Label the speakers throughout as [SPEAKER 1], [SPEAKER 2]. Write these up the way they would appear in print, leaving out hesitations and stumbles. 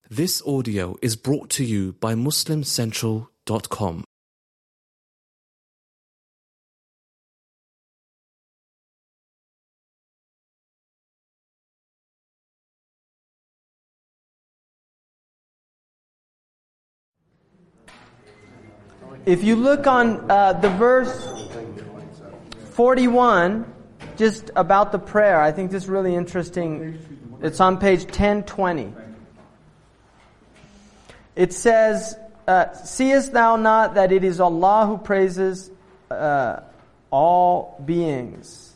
[SPEAKER 1] This audio is brought to you by MuslimCentral.com.
[SPEAKER 2] If you look on the verse 41, just about the prayer, I think this is really interesting. It's on page 1020. It says, "Seest thou not that it is Allah who praises all beings,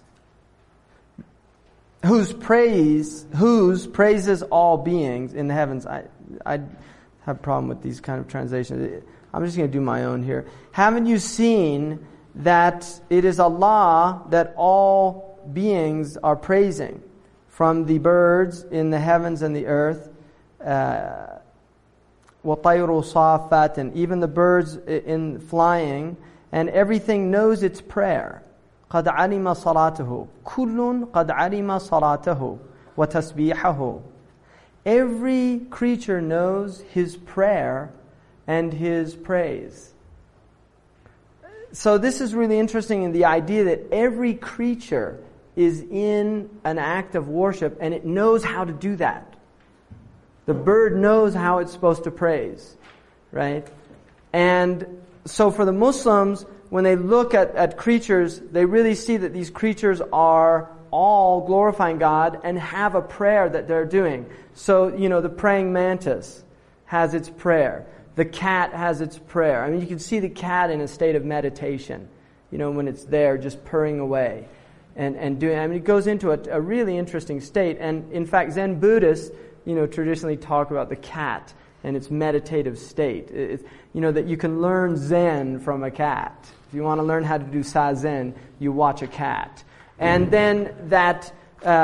[SPEAKER 2] whose praises all beings in the heavens?" I have a problem with these kind of translations. I'm just going to do my own here. "Haven't you seen that it is Allah that all beings are praising, from the birds in the heavens and the earth, وَطَيْرُ صَافَّاتٍ, and even the birds in flying, and everything knows its prayer. قَدْ عَلِمَ صَلَاتَهُ كُلٌّ قَدْ عَلِمَ صَلَاتَهُ وَتَسْبِيحَهُ." Every creature knows his prayer and his praise. So this is really interesting in the idea that every creature is in an act of worship, and it knows how to do that. The bird knows how it's supposed to praise, right? And so for the Muslims, when they look at creatures, they really see that these creatures are all glorifying God and have a prayer that they're doing. So, the praying mantis has its prayer. The cat has its prayer. I mean, you can see the cat in a state of meditation, when it's there just purring away and doing. I mean, it goes into a really interesting state. And in fact, Zen Buddhists, traditionally talk about the cat and its meditative state. That you can learn Zen from a cat. If you want to learn how to do Zazen, you watch a cat. And then that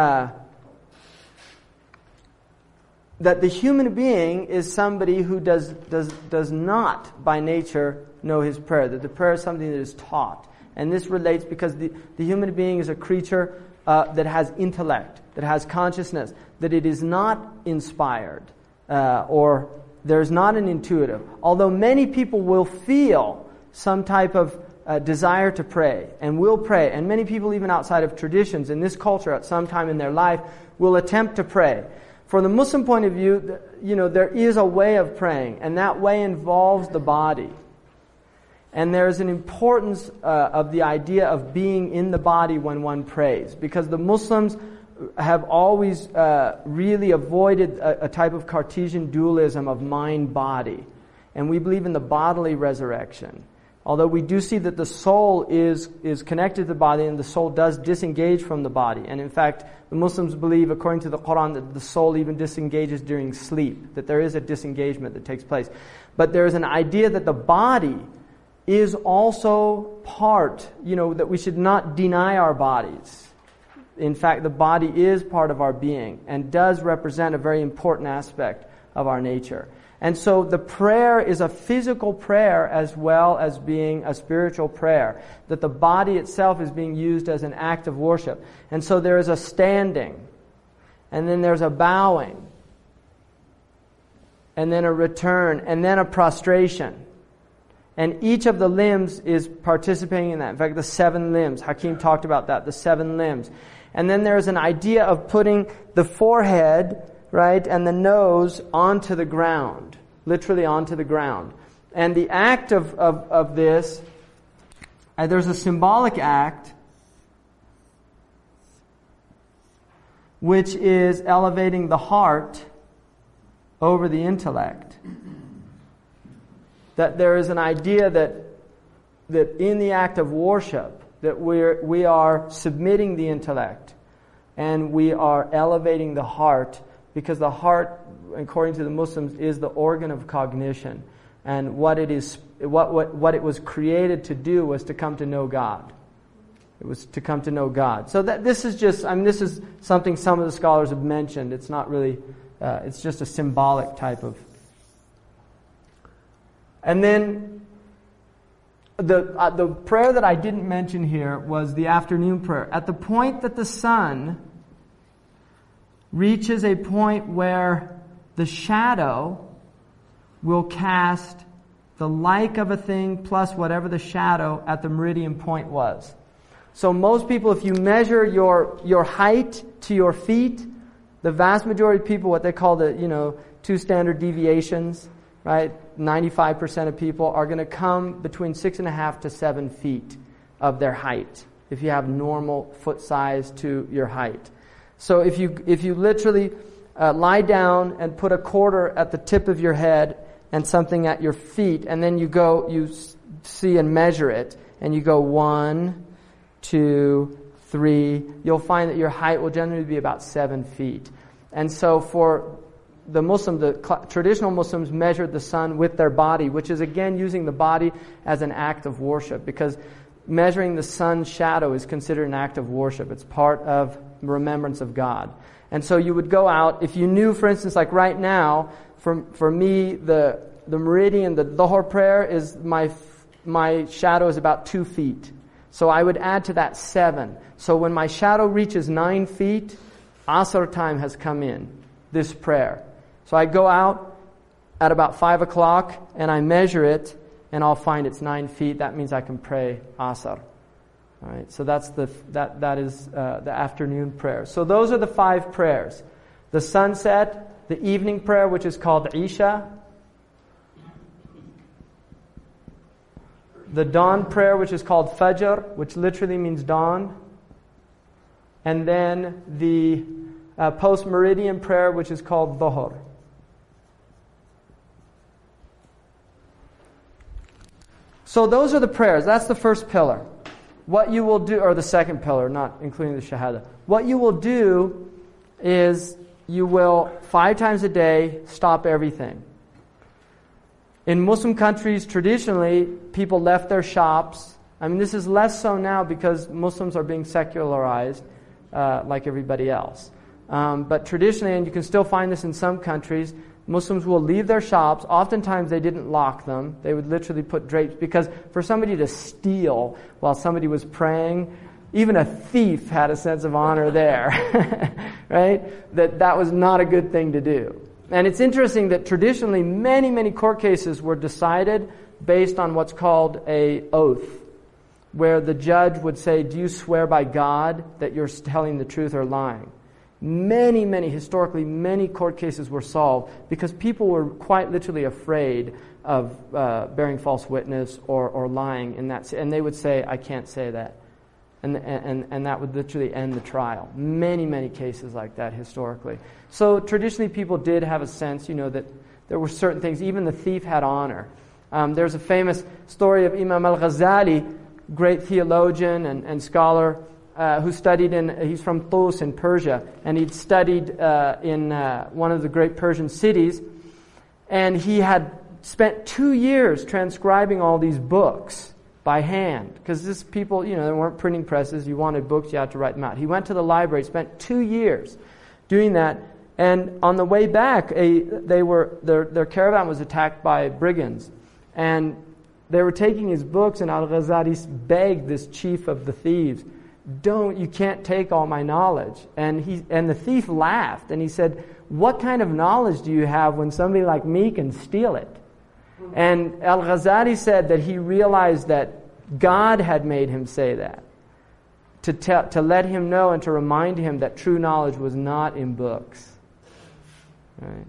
[SPEAKER 2] the human being is somebody who does not by nature know his prayer. That the prayer is something that is taught. And this relates because the human being is a creature that has intellect, that has consciousness, that it is not inspired, or there's not an intuitive. Although many people will feel some type of desire to pray, and will pray, and many people even outside of traditions in this culture at some time in their life will attempt to pray. From the Muslim point of view, there is a way of praying, and that way involves the body. And there's an importance of the idea of being in the body when one prays, because the Muslims have always really avoided a type of Cartesian dualism of mind-body. And we believe in the bodily resurrection. Although we do see that the soul is connected to the body, and the soul does disengage from the body. And in fact, the Muslims believe, according to the Quran, that the soul even disengages during sleep, that there is a disengagement that takes place. But there is an idea that the body is also part, that we should not deny our bodies. In fact, the body is part of our being and does represent a very important aspect of our nature. And so the prayer is a physical prayer as well as being a spiritual prayer. That the body itself is being used as an act of worship. And so there is a standing, and then there's a bowing, and then a return, and then a prostration. And each of the limbs is participating in that. In fact, the 7 limbs, Hakim talked about that, the 7 limbs. And then there's an idea of putting the forehead, right, and the nose onto the ground, literally onto the ground. And the act of this, there's a symbolic act, which is elevating the heart over the intellect. That there is an idea that in the act of worship, that we are submitting the intellect, and we are elevating the heart, because the heart, according to the Muslims, is the organ of cognition, and what it was created to do was to come to know God. It was to come to know God. So this is something some of the scholars have mentioned. It's not really, it's just a symbolic type of. And then the prayer that I didn't mention here was the afternoon prayer. At the point that the sun reaches a point where the shadow will cast the like of a thing plus whatever the shadow at the meridian point was. So most people, if you measure your height to your feet, the vast majority of people, what they call the, 2 standard deviations, right? 95% of people are going to come between 6.5 to 7 feet of their height, if you have normal foot size to your height. So if you literally lie down and put a quarter at the tip of your head and something at your feet, and then you see and measure it, and you go 1, 2, 3, you'll find that your height will generally be about 7 feet. And so for the traditional Muslims measured the sun with their body, which is again using the body as an act of worship, because measuring the sun's shadow is considered an act of worship. It's part of remembrance of God. And so you would go out, if you knew, for instance, like right now, for me, the meridian, the Dhuhr prayer is my shadow is about 2 feet. So I would add to that 7. So when my shadow reaches 9 feet, Asr time has come in, this prayer. So I go out at about 5 o'clock and I measure it, and I'll find it's 9 feet. That means I can pray Asr. All right. So that is the afternoon prayer. So those are the 5 prayers: the sunset, the evening prayer, which is called Isha, the dawn prayer, which is called Fajr, which literally means dawn, and then the post-meridian prayer, which is called Dhuhr. So those are the prayers. That's the first pillar. What you will do, or the second pillar, not including the Shahada. What you will do is you will 5 times a day stop everything. In Muslim countries, traditionally, people left their shops. I mean, this is less so now because Muslims are being secularized like everybody else. But traditionally, and you can still find this in some countries, Muslims will leave their shops. Oftentimes they didn't lock them. They would literally put drapes, because for somebody to steal while somebody was praying, even a thief had a sense of honor there, right? That was not a good thing to do. And it's interesting that traditionally many, many court cases were decided based on what's called a oath, where the judge would say, do you swear by God that you're telling the truth or lying? Historically, many court cases were solved because people were quite literally afraid of bearing false witness or lying in that. And they would say, I can't say that. And that would literally end the trial. Many cases like that historically. So traditionally people did have a sense, that there were certain things. Even the thief had honor. There's a famous story of Imam al-Ghazali, great theologian and scholar, who studied he's from Tus in Persia, and he'd studied in one of the great Persian cities, and he had spent 2 years transcribing all these books by hand, because this people, there weren't printing presses. You wanted books, you had to write them out. He went to the library, spent 2 years doing that, and on the way back, their caravan was attacked by brigands, and they were taking his books, and al-Ghazali begged this chief of the thieves, you can't take all my knowledge. And the thief laughed, and he said, what kind of knowledge do you have when somebody like me can steal it? And al-Ghazali said that he realized that God had made him say that, to let him know and to remind him that true knowledge was not in books. Right?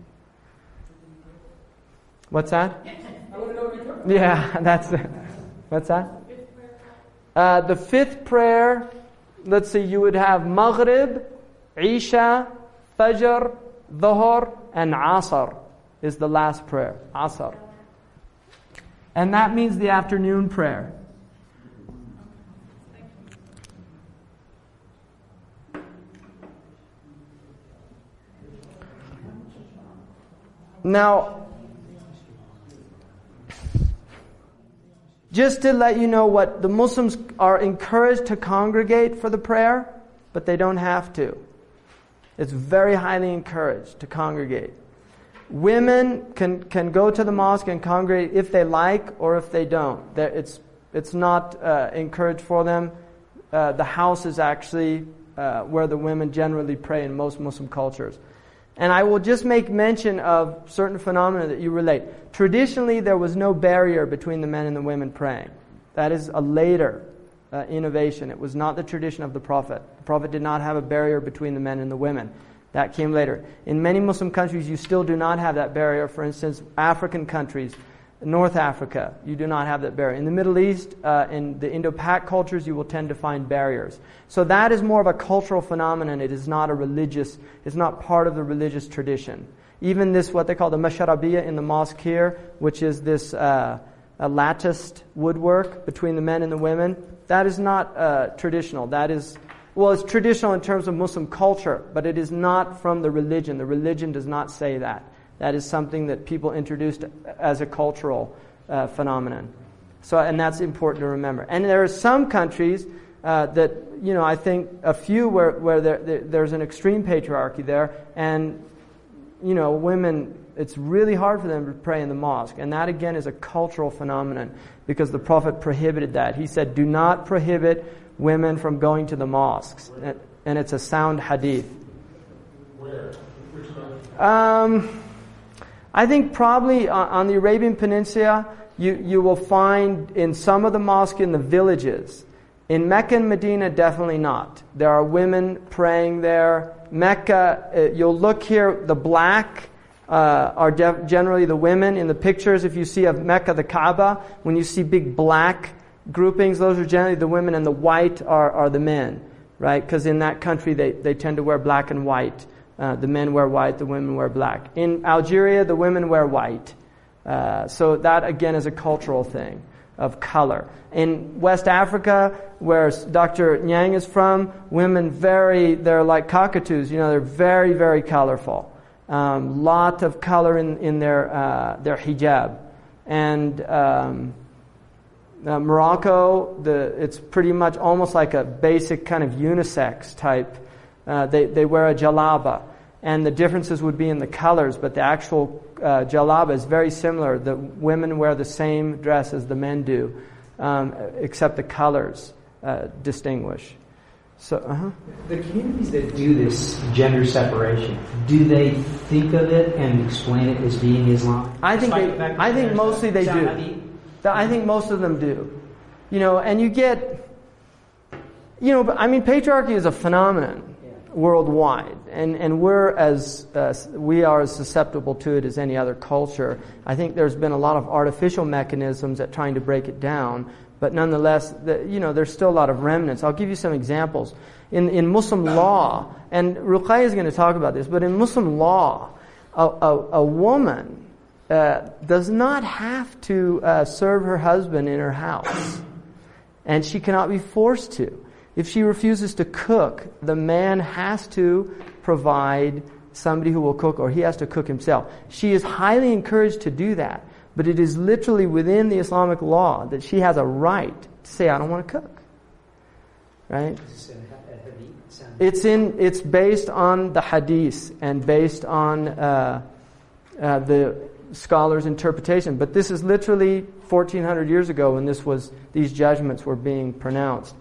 [SPEAKER 2] What's that? Yeah, that's it. What's that? The 5th prayer, let's see, you would have Maghrib, Isha, Fajr, Dhuhr, and Asr is the last prayer. Asr. And that means the afternoon prayer. Now, just to let you know what the Muslims are encouraged to congregate for the prayer, but they don't have to. It's very highly encouraged to congregate. Women can go to the mosque and congregate if they like or if they don't. It's not encouraged for them. The house is actually where the women generally pray in most Muslim cultures. And I will just make mention of certain phenomena that you relate. Traditionally, there was no barrier between the men and the women praying. That is a later innovation. It was not the tradition of the Prophet. The Prophet did not have a barrier between the men and the women. That came later. In many Muslim countries, you still do not have that barrier. For instance, African countries, North Africa, you do not have that barrier. In the Middle East, in the Indo-Pak cultures, you will tend to find barriers. So that is more of a cultural phenomenon. It is not it's not part of the religious tradition. Even this, what they call the masharabiyya in the mosque here, which is this a latticed woodwork between the men and the women, that is not traditional. That is, well, it's traditional in terms of Muslim culture, but it is not from the religion. The religion does not say that. That is something that people introduced as a cultural phenomenon. So, and that's important to remember. And there are some countries that, I think a few where there's an extreme patriarchy there, and, women, it's really hard for them to pray in the mosque. And that, again, is a cultural phenomenon because the Prophet prohibited that. He said, do not prohibit women from going to the mosques. And it's a sound hadith.
[SPEAKER 3] Where? Which country?
[SPEAKER 2] I think probably on the Arabian Peninsula, you will find in some of the mosques in the villages. In Mecca and Medina, definitely not. There are women praying there. Mecca, you'll look here, the black are generally the women. In the pictures, if you see of Mecca, the Kaaba, when you see big black groupings, those are generally the women, and the white are the men, right? Because in that country, they tend to wear black and white. The men wear white, the women wear black. In Algeria, the women wear white. So that, again, is a cultural thing of color. In West Africa, where Dr. Nyang is from, women they're like cockatoos. They're very, very colorful. Lot of color in their hijab. And Morocco, it's pretty much almost like a basic kind of unisex type. They wear a jalaba, and the differences would be in the colors, but the actual jalaba is very similar. The women wear the same dress as the men do, except the colors distinguish. So,
[SPEAKER 4] The communities that do this gender separation, do they think of it and explain it as being Islam?
[SPEAKER 2] I think mostly they do. I think most of them do. And you get, patriarchy is a phenomenon worldwide, and we are as susceptible to it as any other culture. I think there's been a lot of artificial mechanisms at trying to break it down, but nonetheless, there's still a lot of remnants. I'll give you some examples. In Muslim law, and Ruqayya is going to talk about this, but in Muslim law, a woman does not have to serve her husband in her house, and she cannot be forced to. If she refuses to cook, the man has to provide somebody who will cook, or he has to cook himself. She is highly encouraged to do that, but it is literally within the Islamic law that she has a right to say, I don't want to cook. Right? It's based on the hadith and based on the scholars' interpretation. But this is literally 1,400 years ago when these judgments were being pronounced.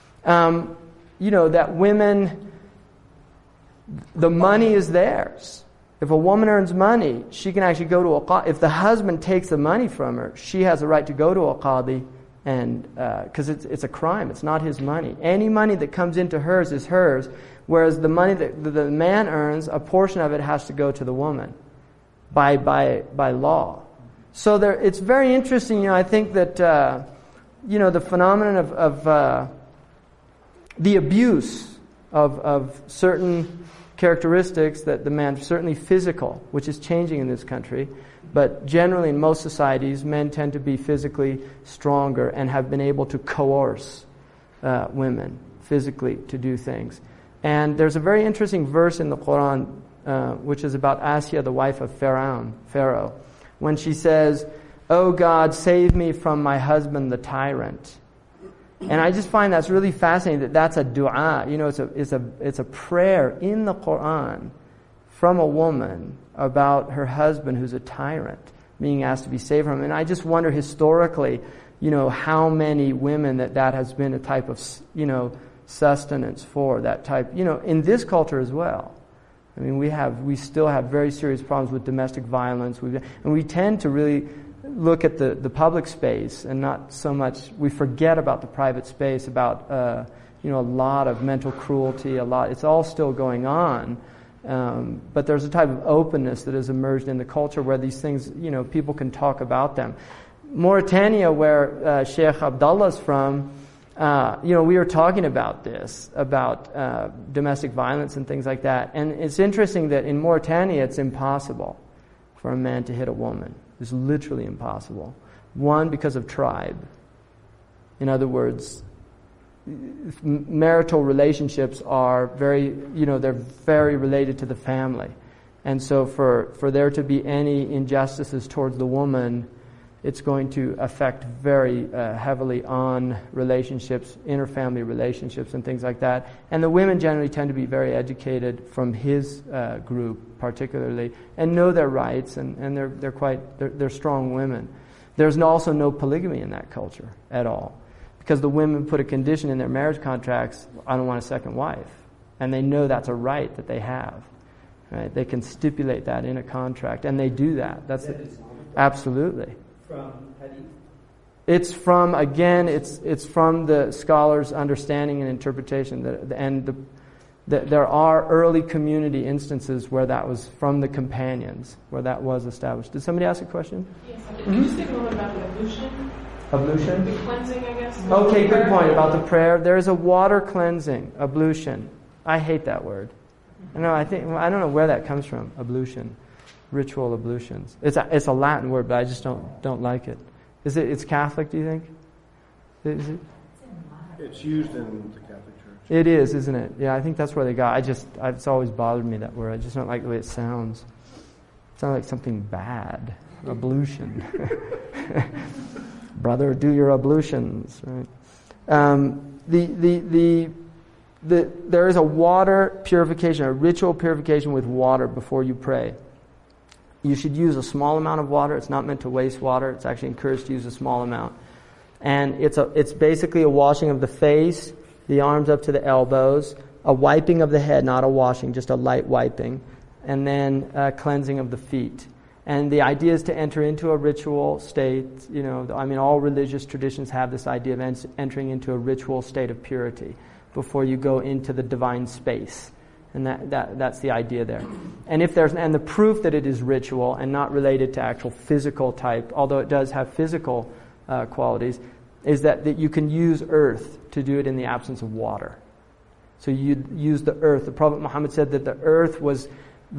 [SPEAKER 2] That women, the money is theirs. If a woman earns money, she can actually go to a qadi. If the husband takes the money from her, she has a right to go to a qadi, and because it's a crime. It's not his money. Any money that comes into hers is hers, whereas the money that the man earns, a portion of it has to go to the woman by law. So it's very interesting. I think that the phenomenon of the abuse of certain characteristics that the man, certainly physical, which is changing in this country, but generally in most societies, men tend to be physically stronger and have been able to coerce women physically to do things. And there's a very interesting verse in the Quran, which is about Asya, the wife of Pharaoh, when she says, "Oh God, save me from my husband, the tyrant." And I just find that's really fascinating that's a dua. It's a prayer in the Quran from a woman about her husband who's a tyrant being asked to be saved from him. And I just wonder historically, how many women that has been a type of, sustenance for that type, in this culture as well. I mean, we still have very serious problems with domestic violence. And we tend to really look at the public space and not so much, we forget about the private space, about, a lot of mental cruelty, it's all still going on. But there's a type of openness that has emerged in the culture where these things, people can talk about them. Mauritania, where Sheikh Abdullah's from, we were talking about this, about domestic violence and things like that. And it's interesting that in Mauritania, it's impossible for a man to hit a woman. It's literally impossible. One, because of tribe. In other words, marital relationships are they're very related to the family. And so for there to be any injustices towards the woman, it's going to affect very heavily on relationships, interfamily relationships and things like that. And the women generally tend to be very educated from his group particularly and know their rights, and they're strong women. There's also no polygamy in that culture at all, because the women put a condition in their marriage contracts, I don't want a second wife. And they know that's a right that they have. Right? They can stipulate that in a contract, and they do that. Absolutely.
[SPEAKER 4] From Hadith?
[SPEAKER 2] It's from the scholar's understanding and interpretation. There are early community instances where that was from the companions, where that was established. Did somebody ask a question?
[SPEAKER 5] Yes. Could you just say a little bit about the ablution?
[SPEAKER 2] Ablution?
[SPEAKER 5] The cleansing, I guess.
[SPEAKER 2] Okay, good point about the prayer. There is a water cleansing, ablution. I hate that word. I don't know where that comes from, ablution. Ritual ablutions. It's a Latin word, but I just don't like it. It's Catholic, do you think? Is it?
[SPEAKER 3] It's used in the Catholic Church.
[SPEAKER 2] It is, isn't it? Yeah, I think that's where they got. It's always bothered me, that word. I just don't like the way it sounds. It sounds like something bad. Ablution. Brother, do your ablutions. Right? There is a water purification, a ritual purification with water before you pray. You should use a small amount of water. It's not meant to waste water. It's actually encouraged to use a small amount. And it's basically a washing of the face, the arms up to the elbows, a wiping of the head, not a washing, just a light wiping, and then a cleansing of the feet. And the idea is to enter into a ritual state. All religious traditions have this idea of entering into a ritual state of purity before you go into the divine space. And that's the idea there. And the proof that it is ritual and not related to actual physical type, although it does have physical qualities, is that you can use earth to do it in the absence of water. So you use the earth. The Prophet Muhammad said that the earth was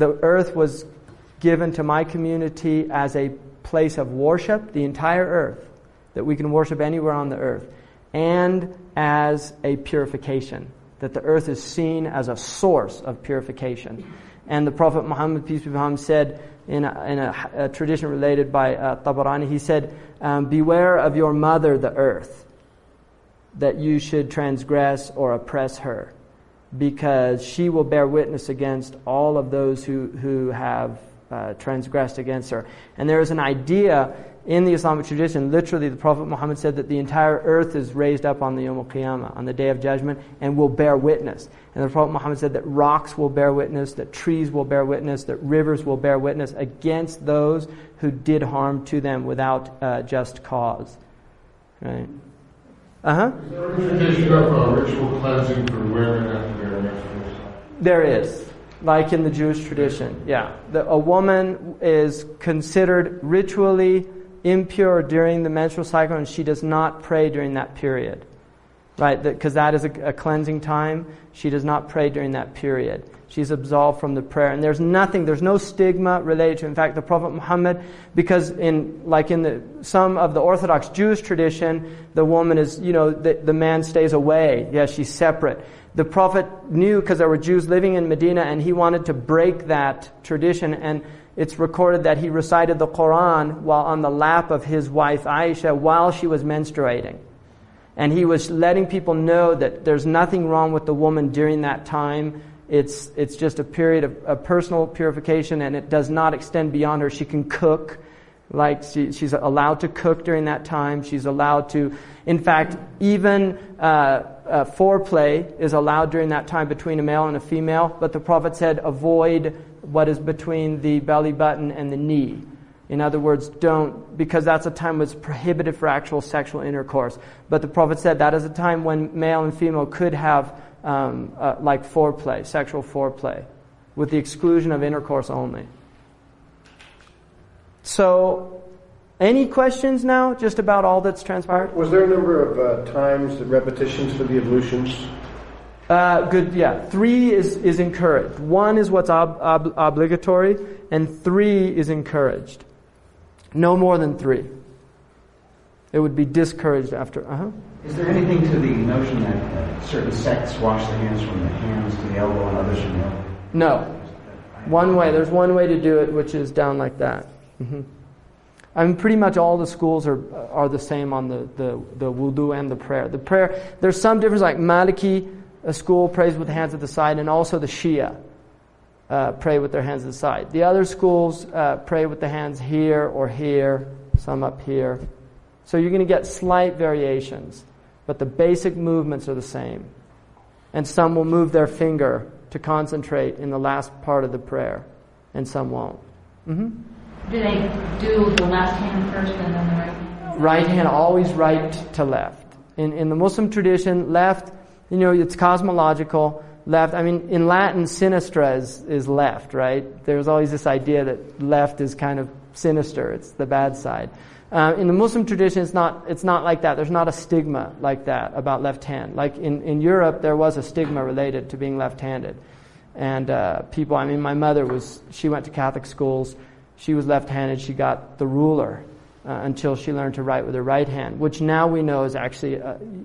[SPEAKER 2] given to my community as a place of worship, the entire earth, that we can worship anywhere on the earth, and as a purification, that the earth is seen as a source of purification. And the Prophet Muhammad, peace be upon him, said in a tradition related by Tabarani, he said, beware of your mother, the earth, that you should transgress or oppress her, because she will bear witness against all of those who have transgressed against her. And there is an idea in the Islamic tradition, literally the Prophet Muhammad said that the entire earth is raised up on the Yawm al-Qiyamah, on the Day of Judgment, and will bear witness. And the Prophet Muhammad said that rocks will bear witness, that trees will bear witness, that rivers will bear witness against those who did harm to them without just cause. Right?
[SPEAKER 3] Is there a tradition of ritual cleansing for women after their menstrual cycle?
[SPEAKER 2] There is. Like in the Jewish tradition, yeah. A woman is considered ritually impure during the menstrual cycle, and she does not pray during that period. Right? Because that is a cleansing time. She does not pray during that period. She's absolved from the prayer. And there's no stigma related to it. In fact, the Prophet Muhammad, because in some of the Orthodox Jewish tradition, the woman is, the man stays away. Yes, she's separate. The Prophet knew, because there were Jews living in Medina, and he wanted to break that tradition, and it's recorded that he recited the Quran while on the lap of his wife Aisha while she was menstruating. And he was letting people know that there's nothing wrong with the woman during that time. It's just a period of personal purification, and it does not extend beyond her. She can cook. Like she's allowed to cook during that time. She's allowed to, in fact, even foreplay is allowed during that time between a male and a female, but the Prophet said avoid what is between the belly button and the knee. In other words, don't, because that's a time when it's prohibited for actual sexual intercourse. But the Prophet said that is a time when male and female could have like foreplay, sexual foreplay, with the exclusion of intercourse only. So, any questions now just about all that's transpired?
[SPEAKER 6] Was there a number of times, the repetitions for the ablutions?
[SPEAKER 2] Good, yeah. 3 is encouraged. 1 is what's obligatory, and 3 is encouraged. No more than 3. It would be discouraged after.
[SPEAKER 7] Is there anything to the notion that certain sects wash their hands from the hands to the elbow and others from the elbow?
[SPEAKER 2] No. One way. There's one way to do it, which is down like that. I mean, pretty much all the schools are the same on the wudu and the prayer. The prayer, there's some difference, like Maliki, a school prays with the hands at the side, and also the Shia pray with their hands at the side. The other schools pray with the hands here or here, some up here. So you're going to get slight variations, but the basic movements are the same. And some will move their finger to concentrate in the last part of the prayer, and some won't.
[SPEAKER 8] Do they do the left hand first and then the right hand?
[SPEAKER 2] Right hand, always right to left. In the Muslim tradition, left, it's cosmological. Left, I mean, in Latin, sinistra is left, right? There's always this idea that left is kind of sinister. It's the bad side. In the Muslim tradition, it's not like that. There's not a stigma like that about left hand. Like in Europe, there was a stigma related to being left-handed. And people, I mean, my mother she went to Catholic schools. She was left-handed. She got the ruler until she learned to write with her right hand, which now we know is actually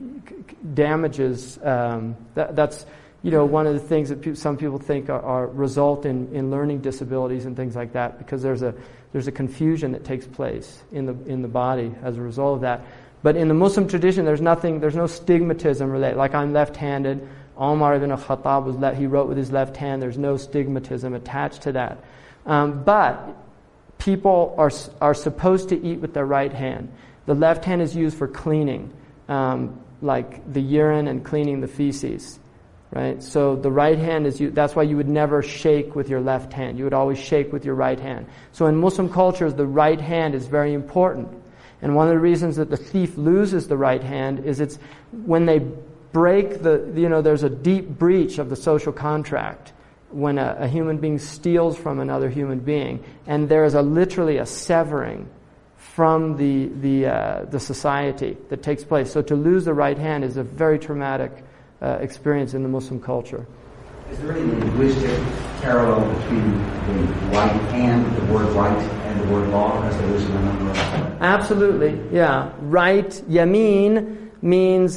[SPEAKER 2] damages. That's one of the things that some people think are result in learning disabilities and things like that, because there's a confusion that takes place in the body as a result of that. But in the Muslim tradition, there's no stigmatism related. Like, I'm left-handed. Umar ibn al-Khattab he wrote with his left hand. There's no stigmatism attached to that. But people are supposed to eat with their right hand. The left hand is used for cleaning, like the urine and cleaning the feces. Right? So the right hand that's why you would never shake with your left hand. You would always shake with your right hand. So in Muslim cultures, the right hand is very important. And one of the reasons that the thief loses the right hand is it's when they break there's a deep breach of the social contract when a human being steals from another human being, and there is literally a severing from the society that takes place. So to lose the right hand is a very traumatic experience in the Muslim culture.
[SPEAKER 7] Is there any linguistic parallel between the right hand, the word right, and the word law, as there is in a number of them?
[SPEAKER 2] Absolutely, yeah. Right, yameen, means,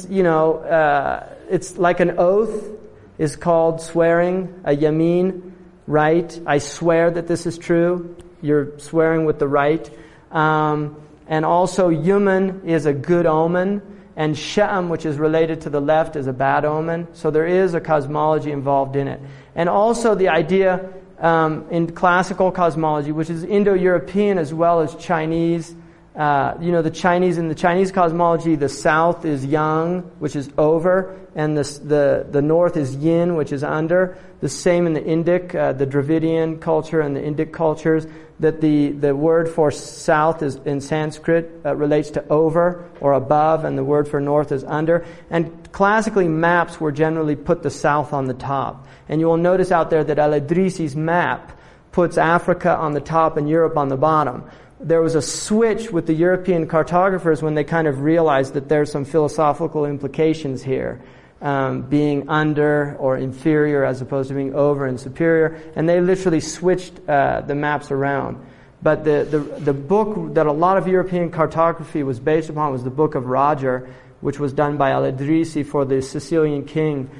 [SPEAKER 2] it's like an oath is called swearing, a yameen, right. I swear that this is true. You're swearing with the right. And also, yuman is a good omen. And sha'am, which is related to the left, is a bad omen. So there is a cosmology involved in it. And also the idea in classical cosmology, which is Indo-European as well as Chinese. In the Chinese cosmology, the south is yang, which is over, and the north is yin, which is under. The same in the Indic, the Dravidian culture and the Indic cultures, that the word for south is in Sanskrit relates to over or above, and the word for north is under. And classically, maps were generally put the south on the top. And you will notice out there that Al-Idrisi's map puts Africa on the top and Europe on the bottom. There was a switch with the European cartographers when they kind of realized that there's some philosophical implications here, being under or inferior as opposed to being over and superior, and they literally switched the maps around. But the book that a lot of European cartography was based upon was the Book of Roger, which was done by Al-Idrisi for the Sicilian king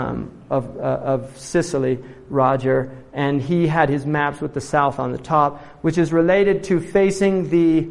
[SPEAKER 2] of Sicily, Roger, and he had his maps with the south on the top, which is related to facing the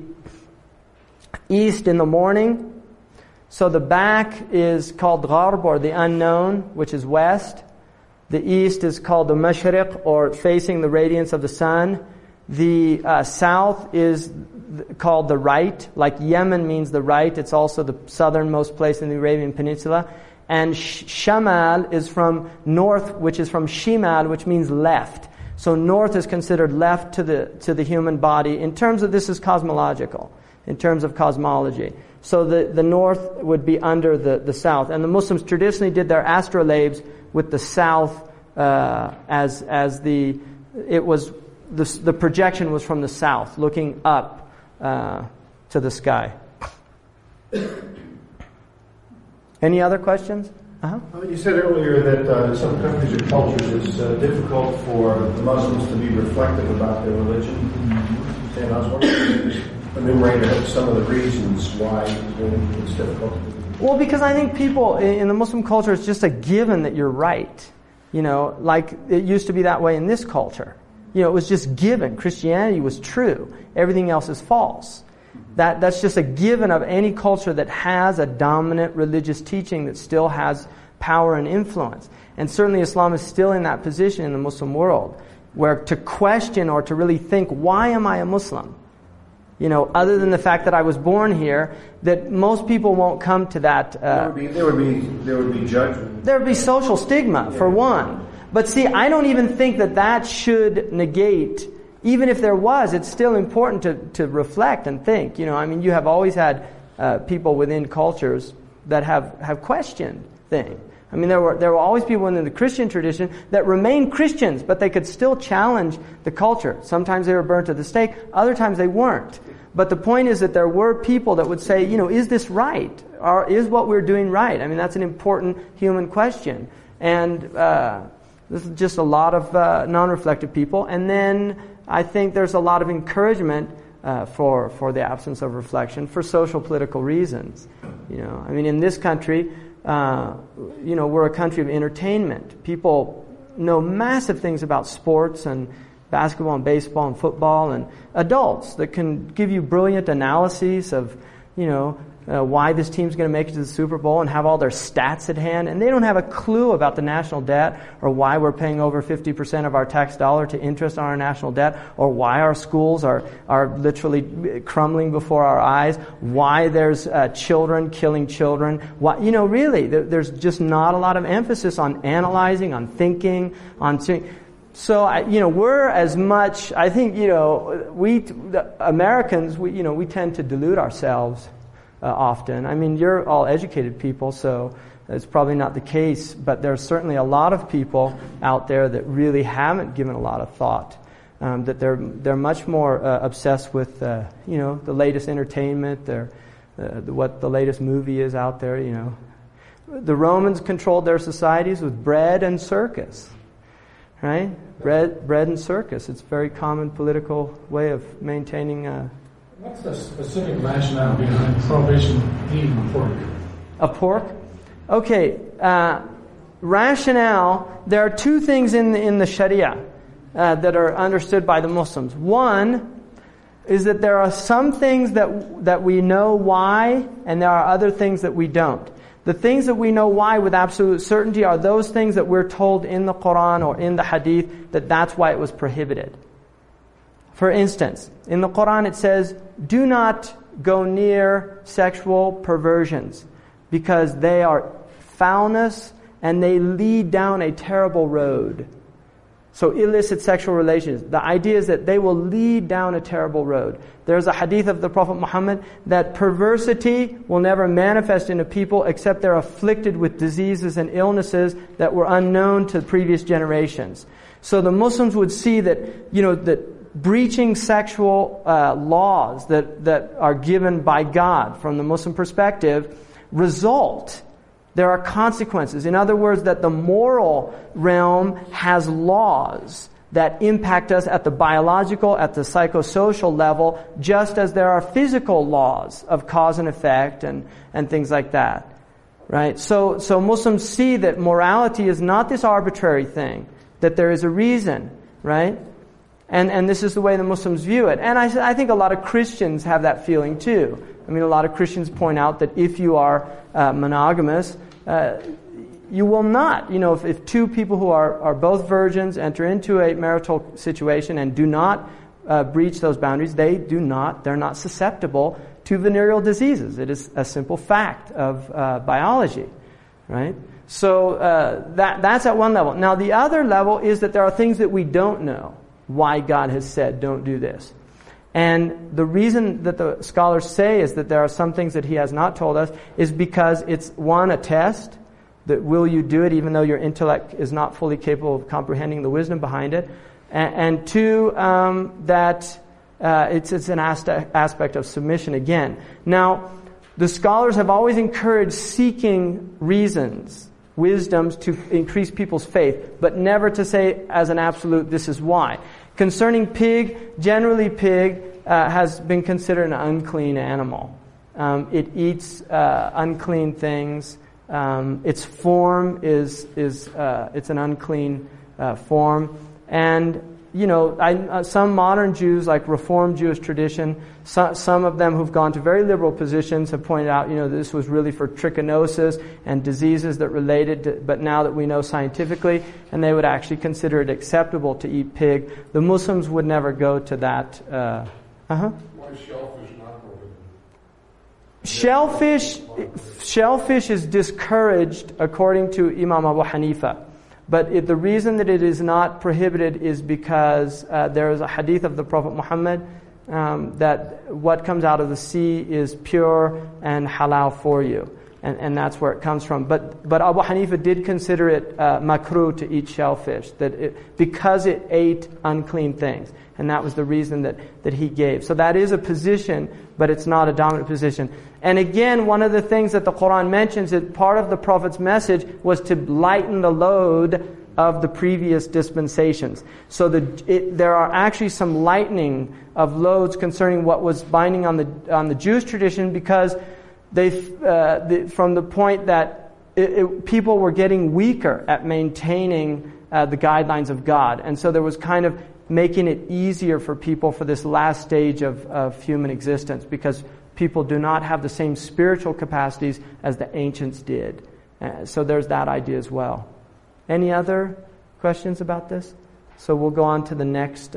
[SPEAKER 2] east in the morning. So the back is called Gharb, or the unknown, which is west. The east is called the Mashriq, or facing the radiance of the sun. The south is called the right, like Yemen means the right. It's also the southernmost place in the Arabian Peninsula. And shamal is from north, which is from shimal, which means left. So north is considered left to the human body. In terms of, this is cosmological, in terms of cosmology. So the north would be under the south. And the Muslims traditionally did their astrolabes with the south as the projection was from the south, looking up to the sky. Any other questions?
[SPEAKER 6] You said earlier that in some countries or cultures it's difficult for the Muslims to be reflective about their religion. And I was wondering, enumerate some of the reasons why it's difficult to do.
[SPEAKER 2] Well, because I think people in the Muslim culture, it's just a given that you're right. You know, like it used to be that way in this culture. You know, it was just given. Christianity was true. Everything else is false. That's just a given of any culture that has a dominant religious teaching that still has power and influence. And certainly Islam is still in that position in the Muslim world, where to question or to really think, why am I a Muslim? You know, other than the fact that I was born here, that most people won't come to that.
[SPEAKER 6] There would be judgment.
[SPEAKER 2] There would be social stigma, for one. But see, I don't even think that should negate. Even if there was, it's still important to reflect and think. You know, I mean, you have always had people within cultures that have questioned things. I mean, there were always people within the Christian tradition that remained Christians, but they could still challenge the culture. Sometimes they were burnt at the stake, other times they weren't. But the point is that there were people that would say, you know, is this right? Or is what we're doing right? I mean, that's an important human question. And this is just a lot of non-reflective people. And then I think there's a lot of encouragement for the absence of reflection for social political reasons. You know, I mean, in this country, you know, we're a country of entertainment. People know massive things about sports and basketball and baseball and football, and adults that can give you brilliant analyses of, you know, why this team's going to make it to the Super Bowl and have all their stats at hand, and they don't have a clue about the national debt or why we're paying over 50% of our tax dollar to interest on our national debt, or why our schools are literally crumbling before our eyes, why there's children killing children. Why, you know, really, there's just not a lot of emphasis on analyzing, on thinking, on seeing. So, you know, we're as much, I think, you know, the Americans, we tend to delude ourselves often. I mean, you're all educated people, so it's probably not the case, but there's certainly a lot of people out there that really haven't given a lot of thought, that they're much more obsessed with, you know, the latest entertainment, what the latest movie is out there, you know. The Romans controlled their societies with bread and circus, right? Bread and circus. It's a very common political way of maintaining
[SPEAKER 3] What's the specific rationale behind prohibition of eating pork?
[SPEAKER 2] Of pork? Okay, rationale, there are two things in the Sharia that are understood by the Muslims. One is that there are some things that we know why, and there are other things that we don't. The things that we know why with absolute certainty are those things that we're told in the Quran or in the Hadith that's why it was prohibited. For instance, in the Quran it says, do not go near sexual perversions because they are foulness and they lead down a terrible road. So illicit sexual relations. The idea is that they will lead down a terrible road. There's a hadith of the Prophet Muhammad that perversity will never manifest in a people except they're afflicted with diseases and illnesses that were unknown to previous generations. So the Muslims would see that, you know, that breaching sexual laws that are given by God from the Muslim perspective there are consequences. In other words, that the moral realm has laws that impact us at the biological, at the psychosocial level, just as there are physical laws of cause and effect and things like that. Right? So Muslims see that morality is not this arbitrary thing, that there is a reason, right? And this is the way the Muslims view it. And I think a lot of Christians have that feeling too. I mean, a lot of Christians point out that if you are monogamous, you will not. You know, if two people who are both virgins enter into a marital situation and do not breach those boundaries, they're not susceptible to venereal diseases. It is a simple fact of biology. right? So that's at one level. Now the other level is that there are things that we don't know why God has said don't do this. And the reason that the scholars say is that there are some things that He has not told us is because it's, one, a test, that will you do it even though your intellect is not fully capable of comprehending the wisdom behind it, and two, that it's an aspect of submission again. Now, the scholars have always encouraged seeking reasons, wisdoms to increase people's faith, but never to say as an absolute, this is why. Concerning pig, generally pig has been considered an unclean animal. It eats unclean things. Its form is it's an unclean form. And, you know, some modern Jews, like Reformed Jewish tradition, some of them who've gone to very liberal positions have pointed out, you know, this was really for trichinosis and diseases that related to, but now that we know scientifically, and they would actually consider it acceptable to eat pig. The Muslims would never go to that.
[SPEAKER 3] Why is shellfish not prohibited?
[SPEAKER 2] Shellfish is discouraged according to Imam Abu Hanifa. But the reason that it is not prohibited is because there is a hadith of the Prophet Muhammad that what comes out of the sea is pure and halal for you. And that's where it comes from. But Abu Hanifa did consider it makruh to eat shellfish, because it ate unclean things. And that was the reason that he gave. So that is a position, but it's not a dominant position. And again, one of the things that the Quran mentions is part of the Prophet's message was to lighten the load of the previous dispensations. So there are actually some lightening of loads concerning what was binding on the Jewish tradition, because from the point that people were getting weaker at maintaining the guidelines of God. And so there was kind of making it easier for people for this last stage of human existence, because people do not have the same spiritual capacities as the ancients did. So there's that idea as well. Any other questions about this? So we'll go on to the next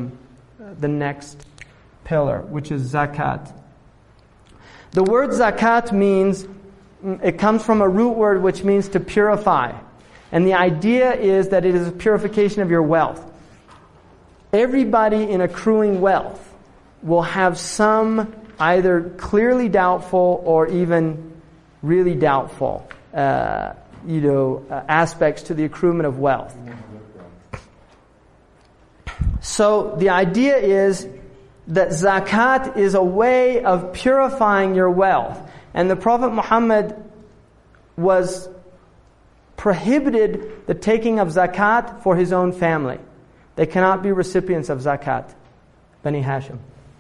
[SPEAKER 2] pillar, which is zakat. The word zakat means, it comes from a root word which means to purify. And the idea is that it is a purification of your wealth. Everybody in accruing wealth will have some either clearly doubtful or even really doubtful aspects to the accruement of wealth. So the idea is that zakat is a way of purifying your wealth. And the Prophet Muhammad was prohibited the taking of zakat for his own family. They cannot be recipients of zakat. Bani Hashim.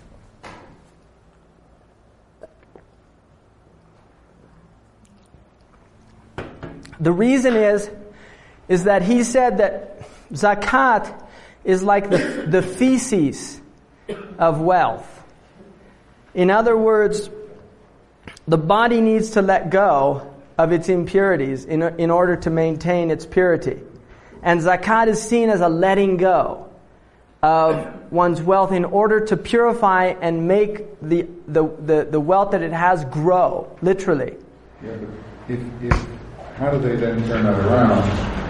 [SPEAKER 2] The reason is that he said that zakat is like the feces of wealth. In other words, the body needs to let go of its impurities in order to maintain its purity. And zakat is seen as a letting go of one's wealth in order to purify and make the wealth that it has grow, literally.
[SPEAKER 9] Yeah, but if how do they then turn that around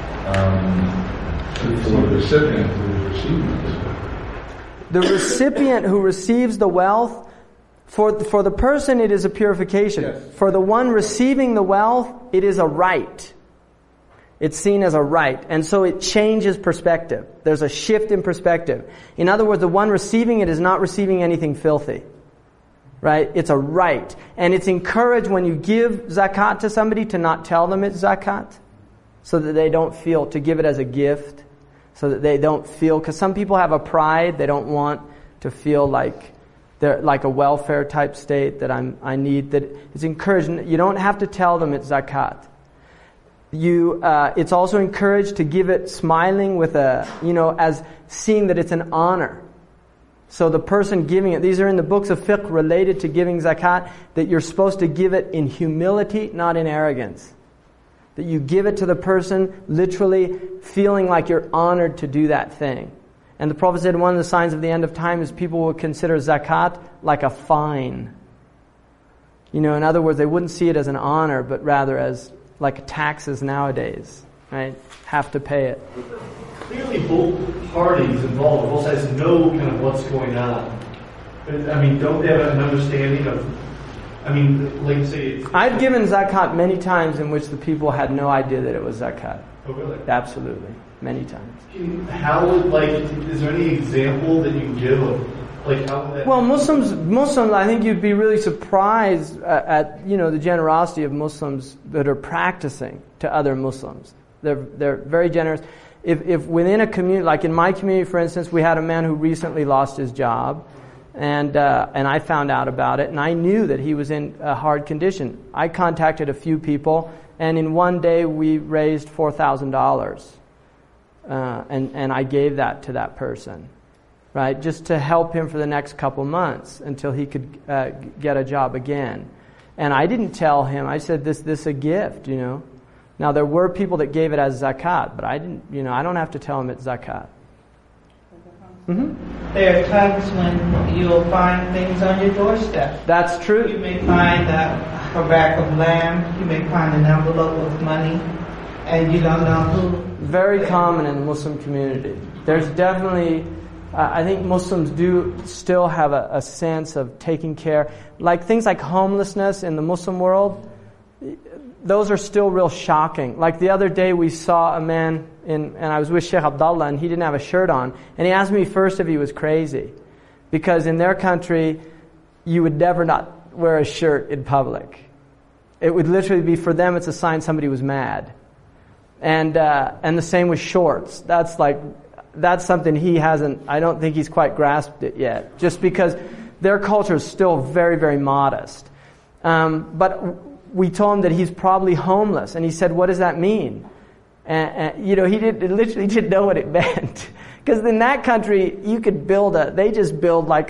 [SPEAKER 9] for the recipient who receives it?
[SPEAKER 2] The recipient who receives the wealth, for the person it is a purification.
[SPEAKER 9] Yes.
[SPEAKER 2] For the one receiving the wealth, it is a right. It's seen as a right. And so it changes perspective. There's a shift in perspective. In other words, the one receiving it is not receiving anything filthy. Right? It's a right. And it's encouraged when you give zakat to somebody to not tell them it's zakat, so that they don't feel, to give it as a gift, so that they don't feel, because some people have a pride, they don't want to feel like they're like a welfare type state that I need, that it's encouraged. You don't have to tell them it's zakat. It's also encouraged to give it smiling with as seeing that it's an honor. So the person giving it, these are in the books of fiqh related to giving zakat, that you're supposed to give it in humility, not in arrogance. That you give it to the person literally feeling like you're honored to do that thing. And the Prophet said one of the signs of the end of time is people will consider zakat like a fine. In other words, they wouldn't see it as an honor, but rather as like taxes nowadays, right? Have to pay it.
[SPEAKER 10] Clearly both parties involved, both sides know kind of what's going on. I mean, don't they have an understanding of, like say...
[SPEAKER 2] I've given zakat many times in which the people had no idea that it was zakat.
[SPEAKER 10] Oh, really?
[SPEAKER 2] Absolutely. Many times.
[SPEAKER 10] How would, is there any example that you can give of, how would that...
[SPEAKER 2] Well, Muslims, I think you'd be really surprised at the generosity of Muslims that are practicing to other Muslims. They're very generous. If within a community, like in my community, for instance, we had a man who recently lost his job, and I found out about it, and I knew that he was in a hard condition. I contacted a few people, and in one day we raised $4,000, and I gave that to that person, right, just to help him for the next couple months until he could get a job again. And I didn't tell him. I said, this a gift, Now, there were people that gave it as zakat, but I didn't, I don't have to tell them it's zakat. Mm-hmm.
[SPEAKER 11] There are times when you'll find things on your doorstep.
[SPEAKER 2] That's true.
[SPEAKER 11] You may find a rack of lamb, you may find an envelope of money, and you don't know who.
[SPEAKER 2] Very common in the Muslim community. There's definitely, I think Muslims do still have a sense of taking care. Like things like homelessness in the Muslim world, those are still real shocking. Like the other day we saw a man, and I was with Sheikh Abdullah, and he didn't have a shirt on. And he asked me first if he was crazy. Because in their country, you would never not wear a shirt in public. It would literally be, for them, it's a sign somebody was mad. And the same with shorts. That's something he hasn't, I don't think he's quite grasped it yet. Just because their culture is still very, very modest. But we told him that he's probably homeless, and he said, "What does that mean?" And he literally didn't know what it meant, because in that country you could they just build like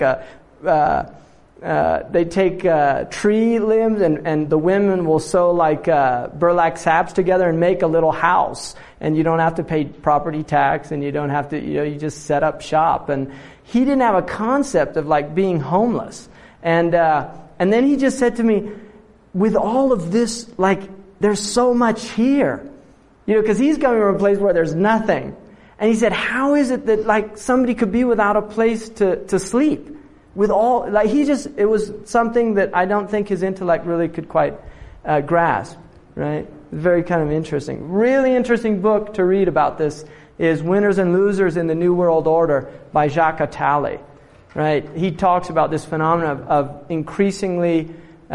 [SPEAKER 2] they take tree limbs and the women will sew like burlap sacks together and make a little house, and you don't have to pay property tax, and you don't have to, you just set up shop. And he didn't have a concept of like being homeless, and then he just said to me, with all of this, there's so much here. Because he's coming from a place where there's nothing. And he said, how is it that, somebody could be without a place to sleep? With all, it was something that I don't think his intellect really could quite grasp, right? Very kind of interesting. Really interesting book to read about this is Winners and Losers in the New World Order by Jacques Attali, right? He talks about this phenomenon of increasingly,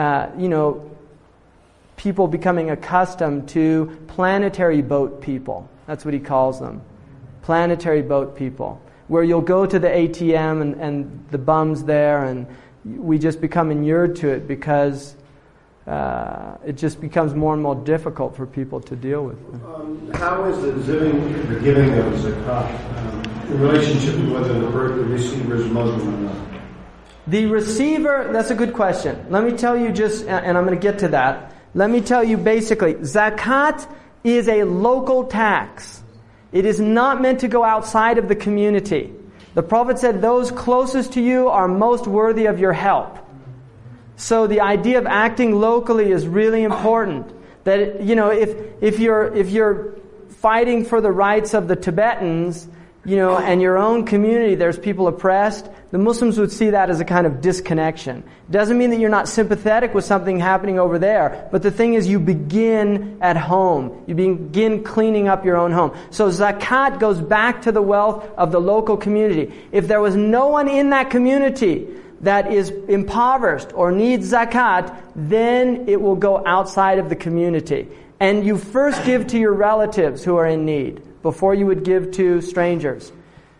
[SPEAKER 2] people becoming accustomed to planetary boat people. That's what he calls them. Planetary boat people. Where you'll go to the ATM and the bums there, and we just become inured to it because it just becomes more and more difficult for people to deal with.
[SPEAKER 6] How is the giving of zakat in relationship to whether the receiver is Muslim or not?
[SPEAKER 2] The receiver, that's a good question. Let me tell you and I'm going to get to that. Let me tell you basically, zakat is a local tax. It is not meant to go outside of the community. The Prophet said those closest to you are most worthy of your help. So the idea of acting locally is really important. That, if you're fighting for the rights of the Tibetans, and your own community, there's people oppressed, the Muslims would see that as a kind of disconnection. Doesn't mean that you're not sympathetic with something happening over there, but the thing is you begin at home. You begin cleaning up your own home. So zakat goes back to the wealth of the local community. If there was no one in that community that is impoverished or needs zakat, then it will go outside of the community. And you first give to your relatives who are in need before you would give to strangers.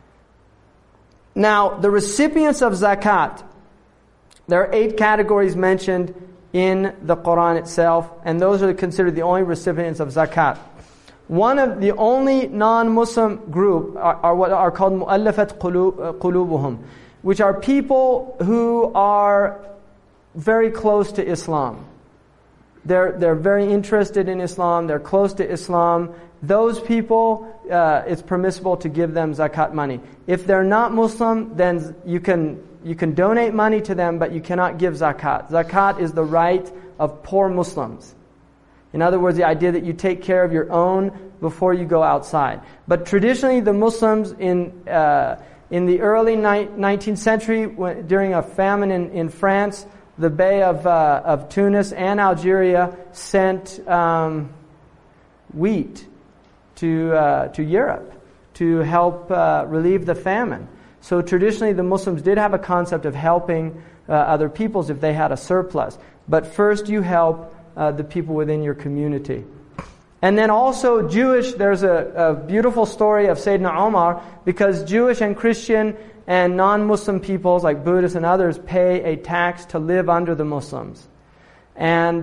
[SPEAKER 2] Now, the recipients of zakat, there are 8 categories mentioned in the Quran itself, and those are considered the only recipients of zakat. One of the only non-Muslim group are what are called mu'allafat qulubuhum, which are people who are very close to Islam. They're very interested in Islam, they're close to Islam. Those people, it's permissible to give them zakat money. If they're not Muslim, then you can donate money to them, but you cannot give zakat. Zakat is the right of poor Muslims. In other words, the idea that you take care of your own before you go outside. But traditionally, the Muslims in the early 19th century, during a famine in France, the Bey of Tunis and Algeria sent wheat to Europe to help relieve the famine. So traditionally, the Muslims did have a concept of helping other peoples if they had a surplus. But first, you help the people within your community. And then also Jewish, there's a beautiful story of Sayyidina Omar, because Jewish and Christian and non-Muslim peoples like Buddhists and others pay a tax to live under the Muslims. And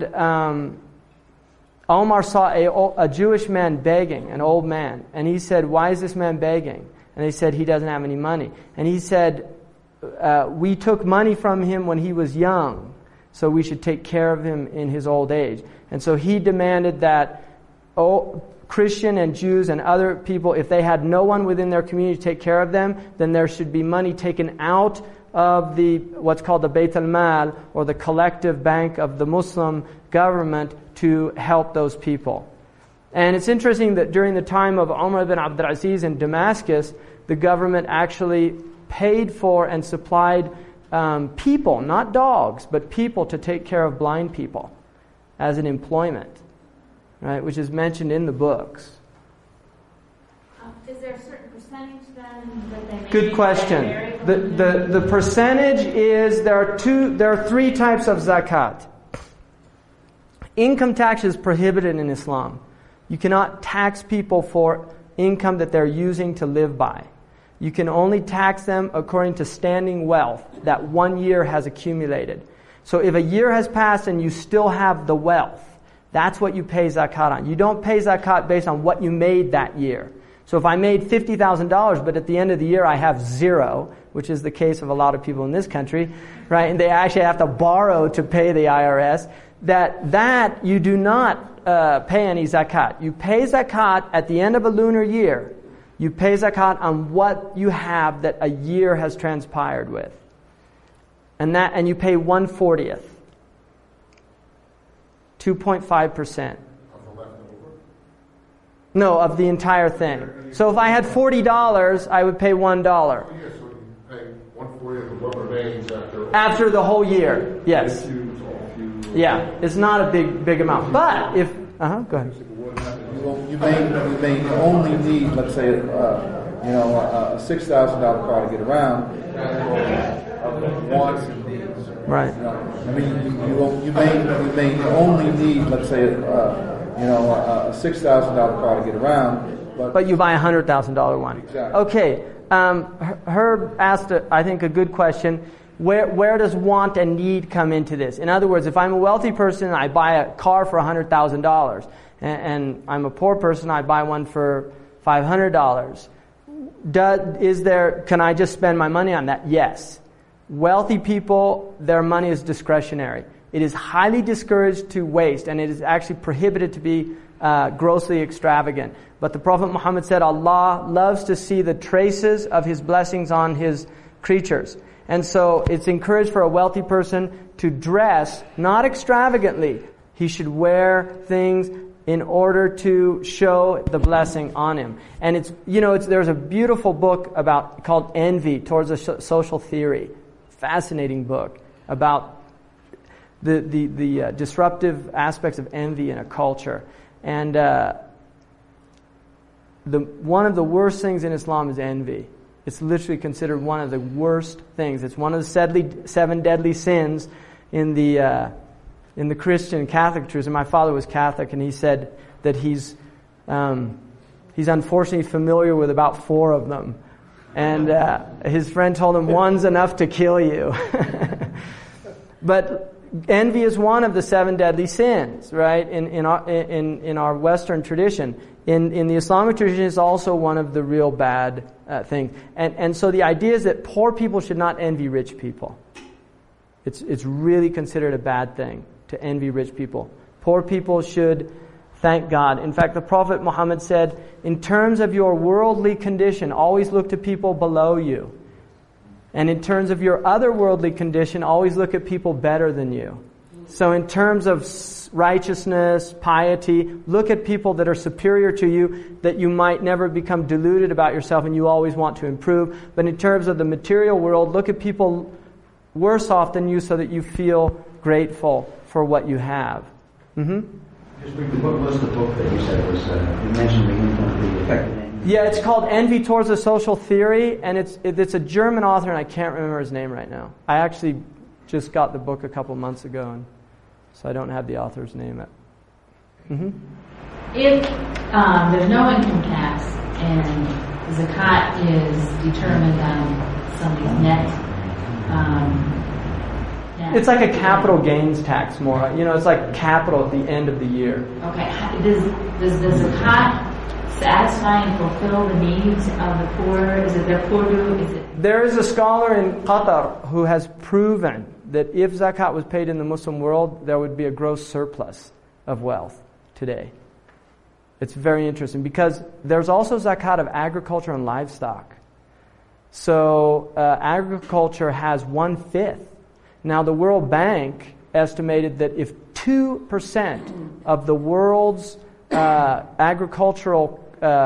[SPEAKER 2] Omar saw a Jewish man begging, an old man, and he said, "Why is this man begging?" And they said, "He doesn't have any money." And he said, "We took money from him when he was young, so we should take care of him in his old age." And so he demanded that Christian and Jews and other people, if they had no one within their community to take care of them, then there should be money taken out of what's called the Bayt al-Mal, or the collective bank of the Muslim government, to help those people. And it's interesting that during the time of Umar ibn Abdul Aziz in Damascus, the government actually paid for and supplied people, not dogs, but people to take care of blind people as an employment, right? Which is mentioned in the books.
[SPEAKER 8] Is there a certain percentage then that they make?
[SPEAKER 2] Good question. The percentage is there are three types of zakat. Income tax is prohibited in Islam. You cannot tax people for income that they're using to live by. You can only tax them according to standing wealth that 1 year has accumulated. So if a year has passed and you still have the wealth, that's what you pay zakat on. You don't pay zakat based on what you made that year. So if I made $50,000, but at the end of the year I have zero, which is the case of a lot of people in this country, right? And they actually have to borrow to pay the IRS. That you do not pay any zakat. You pay zakat at the end of a lunar year. You pay zakat on what you have that a year has transpired with. And you pay 1/40th. 2.5%. No, of the entire thing. So if I had $40, I would pay $1.
[SPEAKER 3] So you pay 1/40 of what remains
[SPEAKER 2] after the whole year. Yes. Yeah, it's not a big amount. But if go ahead.
[SPEAKER 9] You may only need, let's say, a $6,000 car to get around. Wants and needs.
[SPEAKER 2] Right.
[SPEAKER 9] I mean, you may only need, let's say, a $6,000 car to get around.
[SPEAKER 2] But you buy a $100,000 one.
[SPEAKER 9] Exactly.
[SPEAKER 2] Okay. Herb asked, I think, a good question. Where does want and need come into this? In other words, if I'm a wealthy person, I buy a car for $100,000, and I'm a poor person, I buy one for $500. Can I just spend my money on that? Yes. Wealthy people, their money is discretionary. It is highly discouraged to waste, and it is actually prohibited to be grossly extravagant. But the Prophet Muhammad said, Allah loves to see the traces of His blessings on His creatures. And so it's encouraged for a wealthy person to dress, not extravagantly. He should wear things in order to show the blessing on him. And there's a beautiful book called Envy Towards a Social Theory. Fascinating book about the disruptive aspects of envy in a culture. And one of the worst things in Islam is envy. It's literally considered one of the worst things. It's one of the 7 deadly sins in the Christian Catholic tradition. My father was Catholic, and he said that he's unfortunately familiar with about 4 of them. And his friend told him, one's enough to kill you. But envy is one of the 7 deadly sins, right? In our Western tradition. In the Islamic tradition, it's also one of the real bad things. And so the idea is that poor people should not envy rich people. It's really considered a bad thing to envy rich people. Poor people should thank God. In fact, the Prophet Muhammad said, in terms of your worldly condition, always look to people below you. And in terms of your other worldly condition, always look at people better than you. So in terms of righteousness, piety, look at people that are superior to you, that you might never become deluded about yourself and you always want to improve. But in terms of the material world, look at people worse off than you so that you feel grateful for what you have.
[SPEAKER 7] What was the book that you said was, you mentioned the effective name?
[SPEAKER 2] Yeah, it's called Envy Towards a Social Theory, and it's a German author, and I can't remember his name right now. I actually just got the book a couple months ago, and so I don't have the author's name yet.
[SPEAKER 8] If there's no income tax and zakat is determined on somebody's net,
[SPEAKER 2] it's like a capital gains tax more. It's like capital at the end of the year.
[SPEAKER 8] Okay. Does the zakat satisfy and fulfill the needs of the poor? Is it their poor due?
[SPEAKER 2] There is a scholar in Qatar who has proven that if zakat was paid in the Muslim world, there would be a gross surplus of wealth today. It's very interesting because there's also zakat of agriculture and livestock. So agriculture has 1/5. Now the World Bank estimated that if 2% of the world's agricultural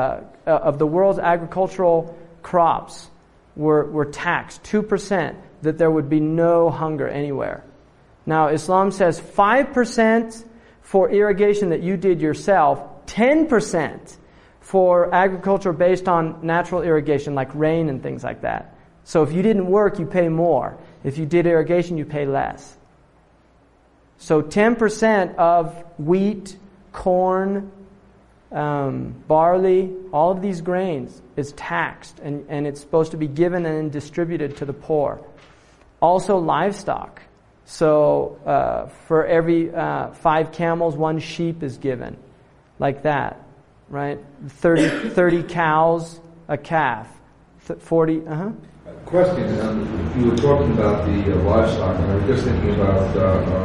[SPEAKER 2] crops were taxed, 2%, that there would be no hunger anywhere. Now Islam says 5% for irrigation that you did yourself, 10% for agriculture based on natural irrigation like rain and things like that. So if you didn't work, you pay more. If you did irrigation, you pay less. So 10% of wheat, corn, barley, all of these grains is taxed, and it's supposed to be given and distributed to the poor. Also livestock. So for every 5 camels, 1 sheep is given. Like that, right? 30 cows, a calf. 40,
[SPEAKER 9] Question, you were talking about the livestock, and I was just thinking about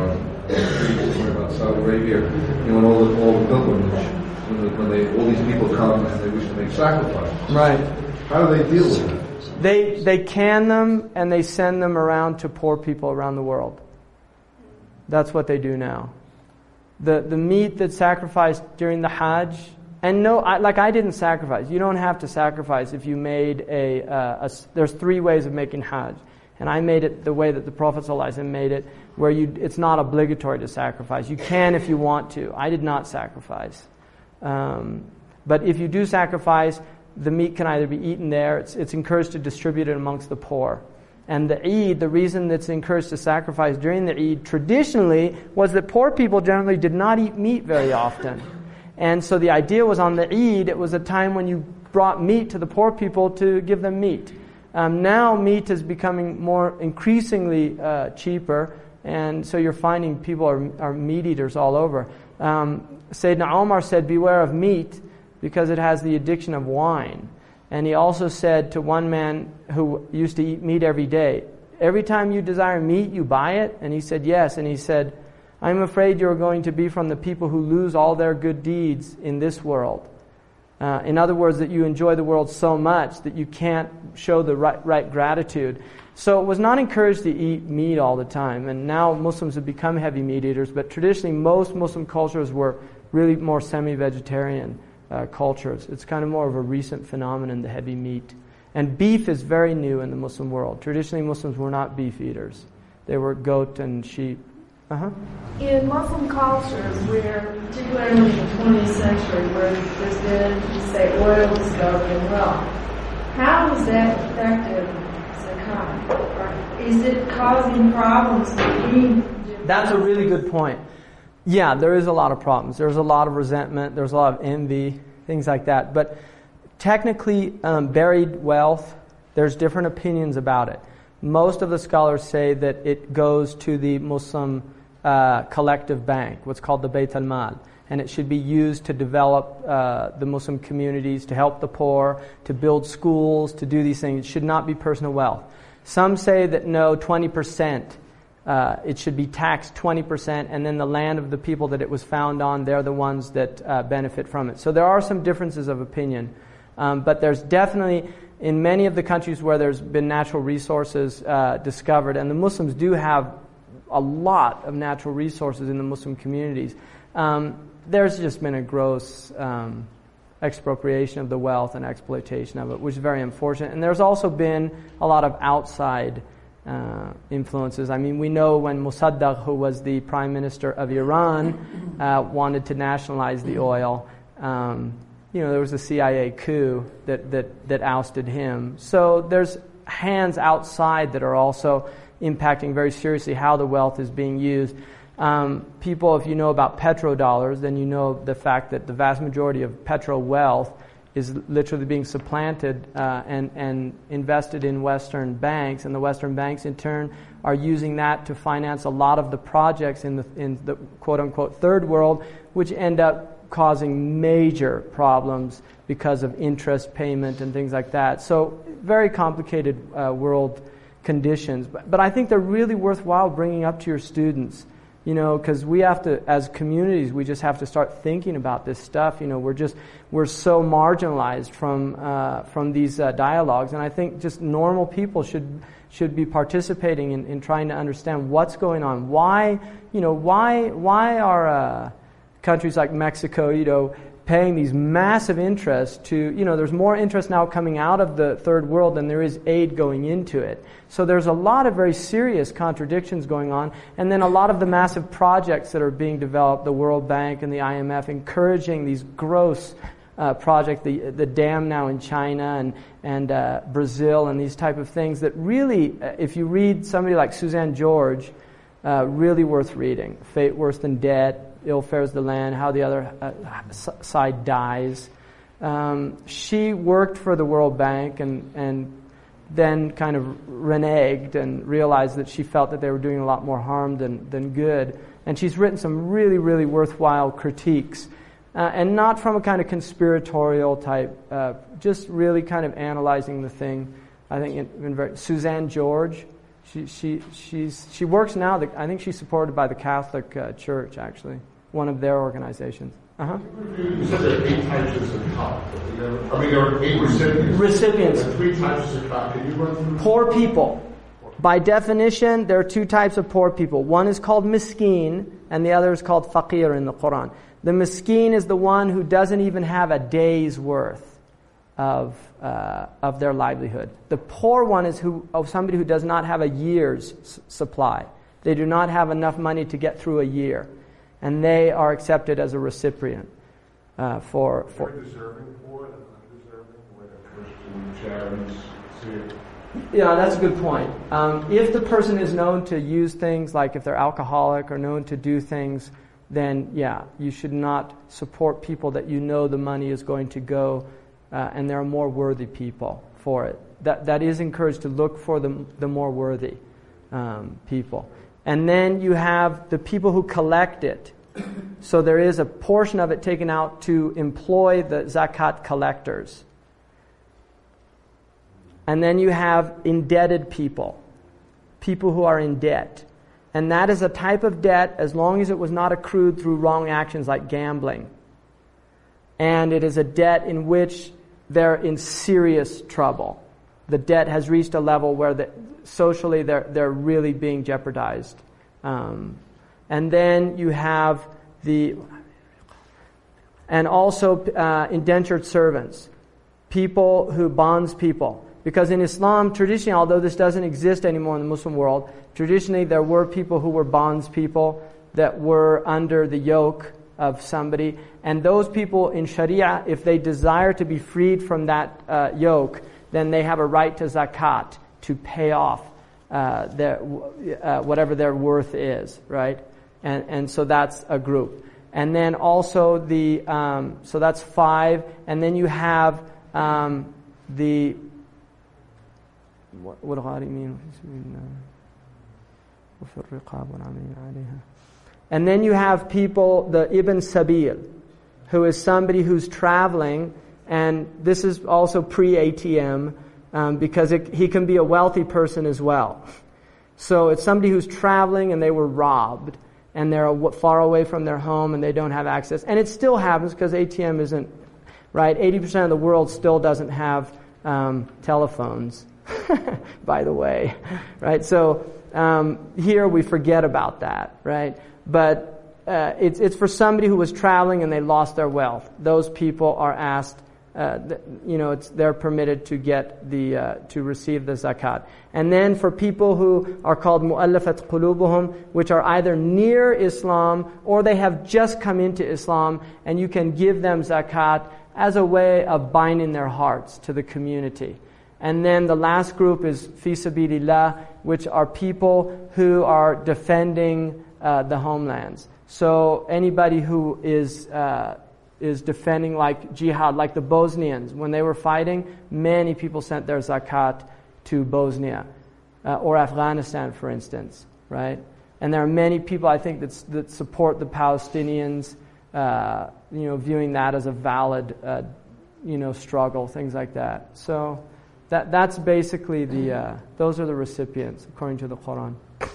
[SPEAKER 9] Saudi Arabia, when all the pilgrimage, when all these people come and they wish to make sacrifices.
[SPEAKER 2] Right.
[SPEAKER 9] How do they deal with it?
[SPEAKER 2] They can them and they send them around to poor people around the world. That's what they do now. The meat that's sacrificed during the Hajj, and I didn't sacrifice. You don't have to sacrifice if you made there's 3 ways of making Hajj. And I made it the way that the Prophet ﷺ made it, where it's not obligatory to sacrifice. You can if you want to. I did not sacrifice. But if you do sacrifice, the meat can either be eaten there. It's encouraged to distribute it amongst the poor. And the Eid, the reason that's encouraged to sacrifice during the Eid traditionally was that poor people generally did not eat meat very often. And so the idea was on the Eid, it was a time when you brought meat to the poor people to give them meat. Now meat is becoming more increasingly cheaper, and so you're finding people are meat eaters all over. Sayyidina Omar said, beware of meat because it has the addiction of wine. And he also said to one man who used to eat meat every day, every time you desire meat, you buy it? And he said, yes. And he said, I'm afraid you're going to be from the people who lose all their good deeds in this world. In other words, that you enjoy the world so much that you can't show the right gratitude. So it was not encouraged to eat meat all the time. And now Muslims have become heavy meat eaters, but traditionally most Muslim cultures were really more semi-vegetarian cultures. It's kind of more of a recent phenomenon, the heavy meat. And beef is very new in the Muslim world. Traditionally Muslims were not beef eaters. They were goat and sheep.
[SPEAKER 5] In Muslim cultures, where particularly in the 20th century, where there's been, say, oil discovery and wealth, how is that affected zakat? Is it causing problems between?
[SPEAKER 2] That's a really good point. Yeah, there is a lot of problems. There's a lot of resentment. There's a lot of envy, things like that. But technically, buried wealth, there's different opinions about it. Most of the scholars say that it goes to the Muslim collective bank, what's called the Bayt al-Mal, and it should be used to develop the Muslim communities, to help the poor, to build schools, to do these things. It should not be personal wealth. Some say that no, 20%. It should be taxed 20%, and then the land of the people that it was found on, they're the ones that benefit from it. So there are some differences of opinion, but there's definitely, in many of the countries where there's been natural resources discovered, and the Muslims do have a lot of natural resources in the Muslim communities. There's just been a gross expropriation of the wealth and exploitation of it, which is very unfortunate. And there's also been a lot of outside influences. I mean, we know when Mossadegh, who was the prime minister of Iran, wanted to nationalize the oil, there was a CIA coup that ousted him. So there's hands outside that are also impacting very seriously how the wealth is being used. People, if you know about petrodollars, then you know the fact that the vast majority of petro wealth is literally being supplanted and invested in Western banks, and the Western banks in turn are using that to finance a lot of the projects in the quote-unquote third world, which end up causing major problems because of interest payment and things like that. So very complicated world conditions. But I think they're really worthwhile bringing up to your students, because we have to, as communities, we just have to start thinking about this stuff. We're so marginalized from these dialogues, and I think just normal people should be participating in trying to understand what's going on. Why are countries like Mexico, paying these massive interests to, there's more interest now coming out of the third world than there is aid going into it. So there's a lot of very serious contradictions going on. And then a lot of the massive projects that are being developed, the World Bank and the IMF, encouraging these gross projects, the dam now in China and Brazil and these type of things that really, if you read somebody like Suzanne George, really worth reading. Fate Worse Than Debt, Ill Fares the Land, How the Other Side Dies. She worked for the World Bank and then kind of reneged and realized that she felt that they were doing a lot more harm than good. And she's written some really, really worthwhile critiques. And not from a kind of conspiratorial type, just really kind of analyzing the thing. I think Suzanne George, she works now. I think she's supported by the Catholic Church, actually, one of their organizations.
[SPEAKER 3] You said there are 8 types of zakat. There are 8 recipients. There are 3 types of zakat. Can you run through?
[SPEAKER 2] Poor people. By definition, there are 2 types of poor people. One is called miskin, and the other is called faqir in the Quran. The miskin is the one who doesn't even have a day's worth of their livelihood. The poor one is somebody who does not have a year's supply. They do not have enough money to get through a year, and they are accepted as a recipient for.
[SPEAKER 3] They're deserving poor and undeserving, where the Christian charities see it.
[SPEAKER 2] Yeah, that's a good point. If the person is known to use things like if they're alcoholic or known to do things, then you should not support people that you know the money is going to go, and there are more worthy people for it. That is encouraged to look for the more worthy people. And then you have the people who collect it. So there is a portion of it taken out to employ the zakat collectors. And then you have indebted people who are in debt. And that is a type of debt as long as it was not accrued through wrong actions like gambling. And it is a debt in which they're in serious trouble. The debt has reached a level where socially they're really being jeopardized. And then you have and also indentured servants, people who bonds people. Because in Islam, traditionally, although this doesn't exist anymore in the Muslim world, traditionally there were people who were bondspeople that were under the yoke of somebody. And those people in Sharia, if they desire to be freed from that yoke, then they have a right to zakat to pay off whatever their worth is, right? And so that's a group. And then also so that's 5. And then you have what do I mean? And then you have people, the Ibn Sabil, who is somebody who's traveling, and this is also pre-ATM, because he can be a wealthy person as well. So it's somebody who's traveling and they were robbed, and they're far away from their home and they don't have access. And it still happens because ATM isn't, right? 80% of the world still doesn't have telephones, by the way, right? So here we forget about that, right? But it's for somebody who was traveling and they lost their wealth. Those people are asked, they're permitted to get to receive the zakat. And then for people who are called mu'allafat qulubuhum, which are either near Islam or they have just come into Islam, and you can give them zakat as a way of binding their hearts to the community. And then the last group is fi sabilillah, which are people who are defending the homelands. So anybody who is defending, like jihad, like the Bosnians, when they were fighting, many people sent their zakat to Bosnia or Afghanistan, for instance, right? And there are many people, I think, that support the Palestinians, viewing that as a valid, struggle, things like that. So that's basically those are the recipients according to the Quran.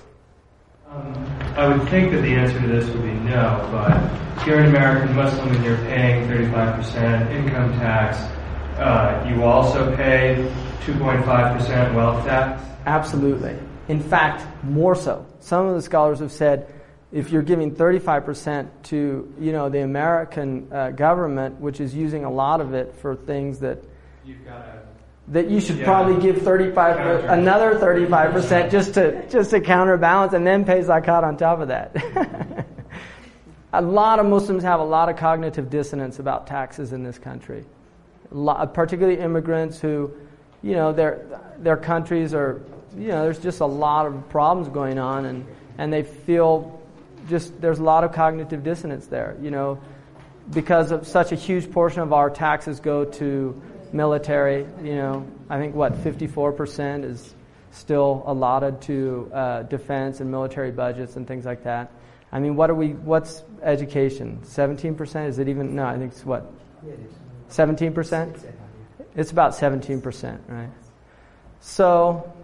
[SPEAKER 12] I would think that the answer to this would be no, but if you're an American Muslim and you're paying 35% income tax, you also pay 2.5% wealth tax?
[SPEAKER 2] Absolutely. In fact, more so. Some of the scholars have said if you're giving 35% to the American government, which is using a lot of it for things that you should probably give another 35% just to counterbalance, and then pay zakat on top of that. A lot of Muslims have a lot of cognitive dissonance about taxes in this country, particularly immigrants who, their countries are, there's just a lot of problems going on, and they feel there's a lot of cognitive dissonance there, because of such a huge portion of our taxes go to military. I think 54% is still allotted to defense and military budgets and things like that. I mean, what's education? 17%? Is it even? No, I think it's what? 17%? It's about 17%, right? So,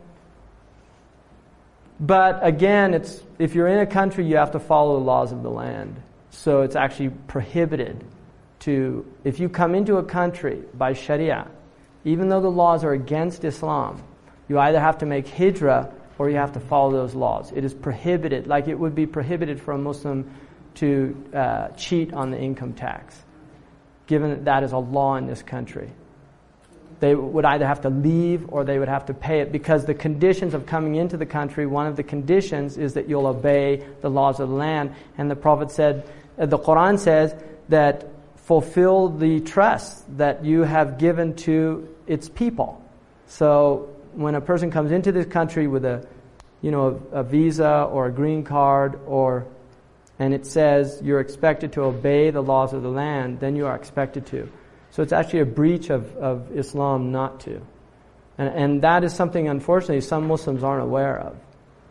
[SPEAKER 2] but again, if you're in a country, you have to follow the laws of the land. So it's actually prohibited if you come into a country by Sharia, even though the laws are against Islam, you either have to make hijrah or you have to follow those laws. It is prohibited, like it would be prohibited for a Muslim to cheat on the income tax, given that is a law in this country. They would either have to leave or they would have to pay it, because the conditions of coming into the country, one of the conditions is that you'll obey the laws of the land. And the Prophet said, the Quran says that fulfill the trust that you have given to its people. So when a person comes into this country with a visa or a green card, and it says you're expected to obey the laws of the land, then you are expected to. So it's actually a breach of Islam not to. And that is something, unfortunately, some Muslims aren't aware of.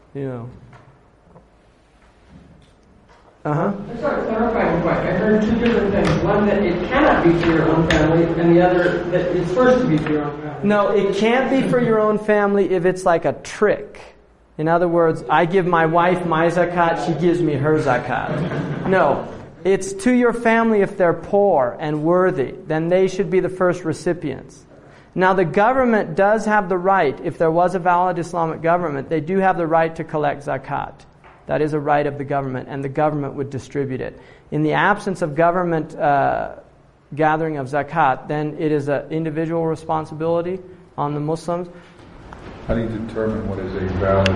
[SPEAKER 13] I just want to clarify one point. I heard two different things. One, that it cannot be for your own family, and the other, that it's first to be for your own family.
[SPEAKER 2] No, it can't be for your own family if it's like a trick. In other words, I give my wife my zakat, she gives me her zakat. No, it's to your family if they're poor and worthy. Then they should be the first recipients. Now, the government does have the right, if there was a valid Islamic government, they do have the right to collect zakat. That is a right of the government, and the government would distribute it. In the absence of government gathering of zakat, then it is an individual responsibility on the Muslims.
[SPEAKER 9] How do you determine what is a valid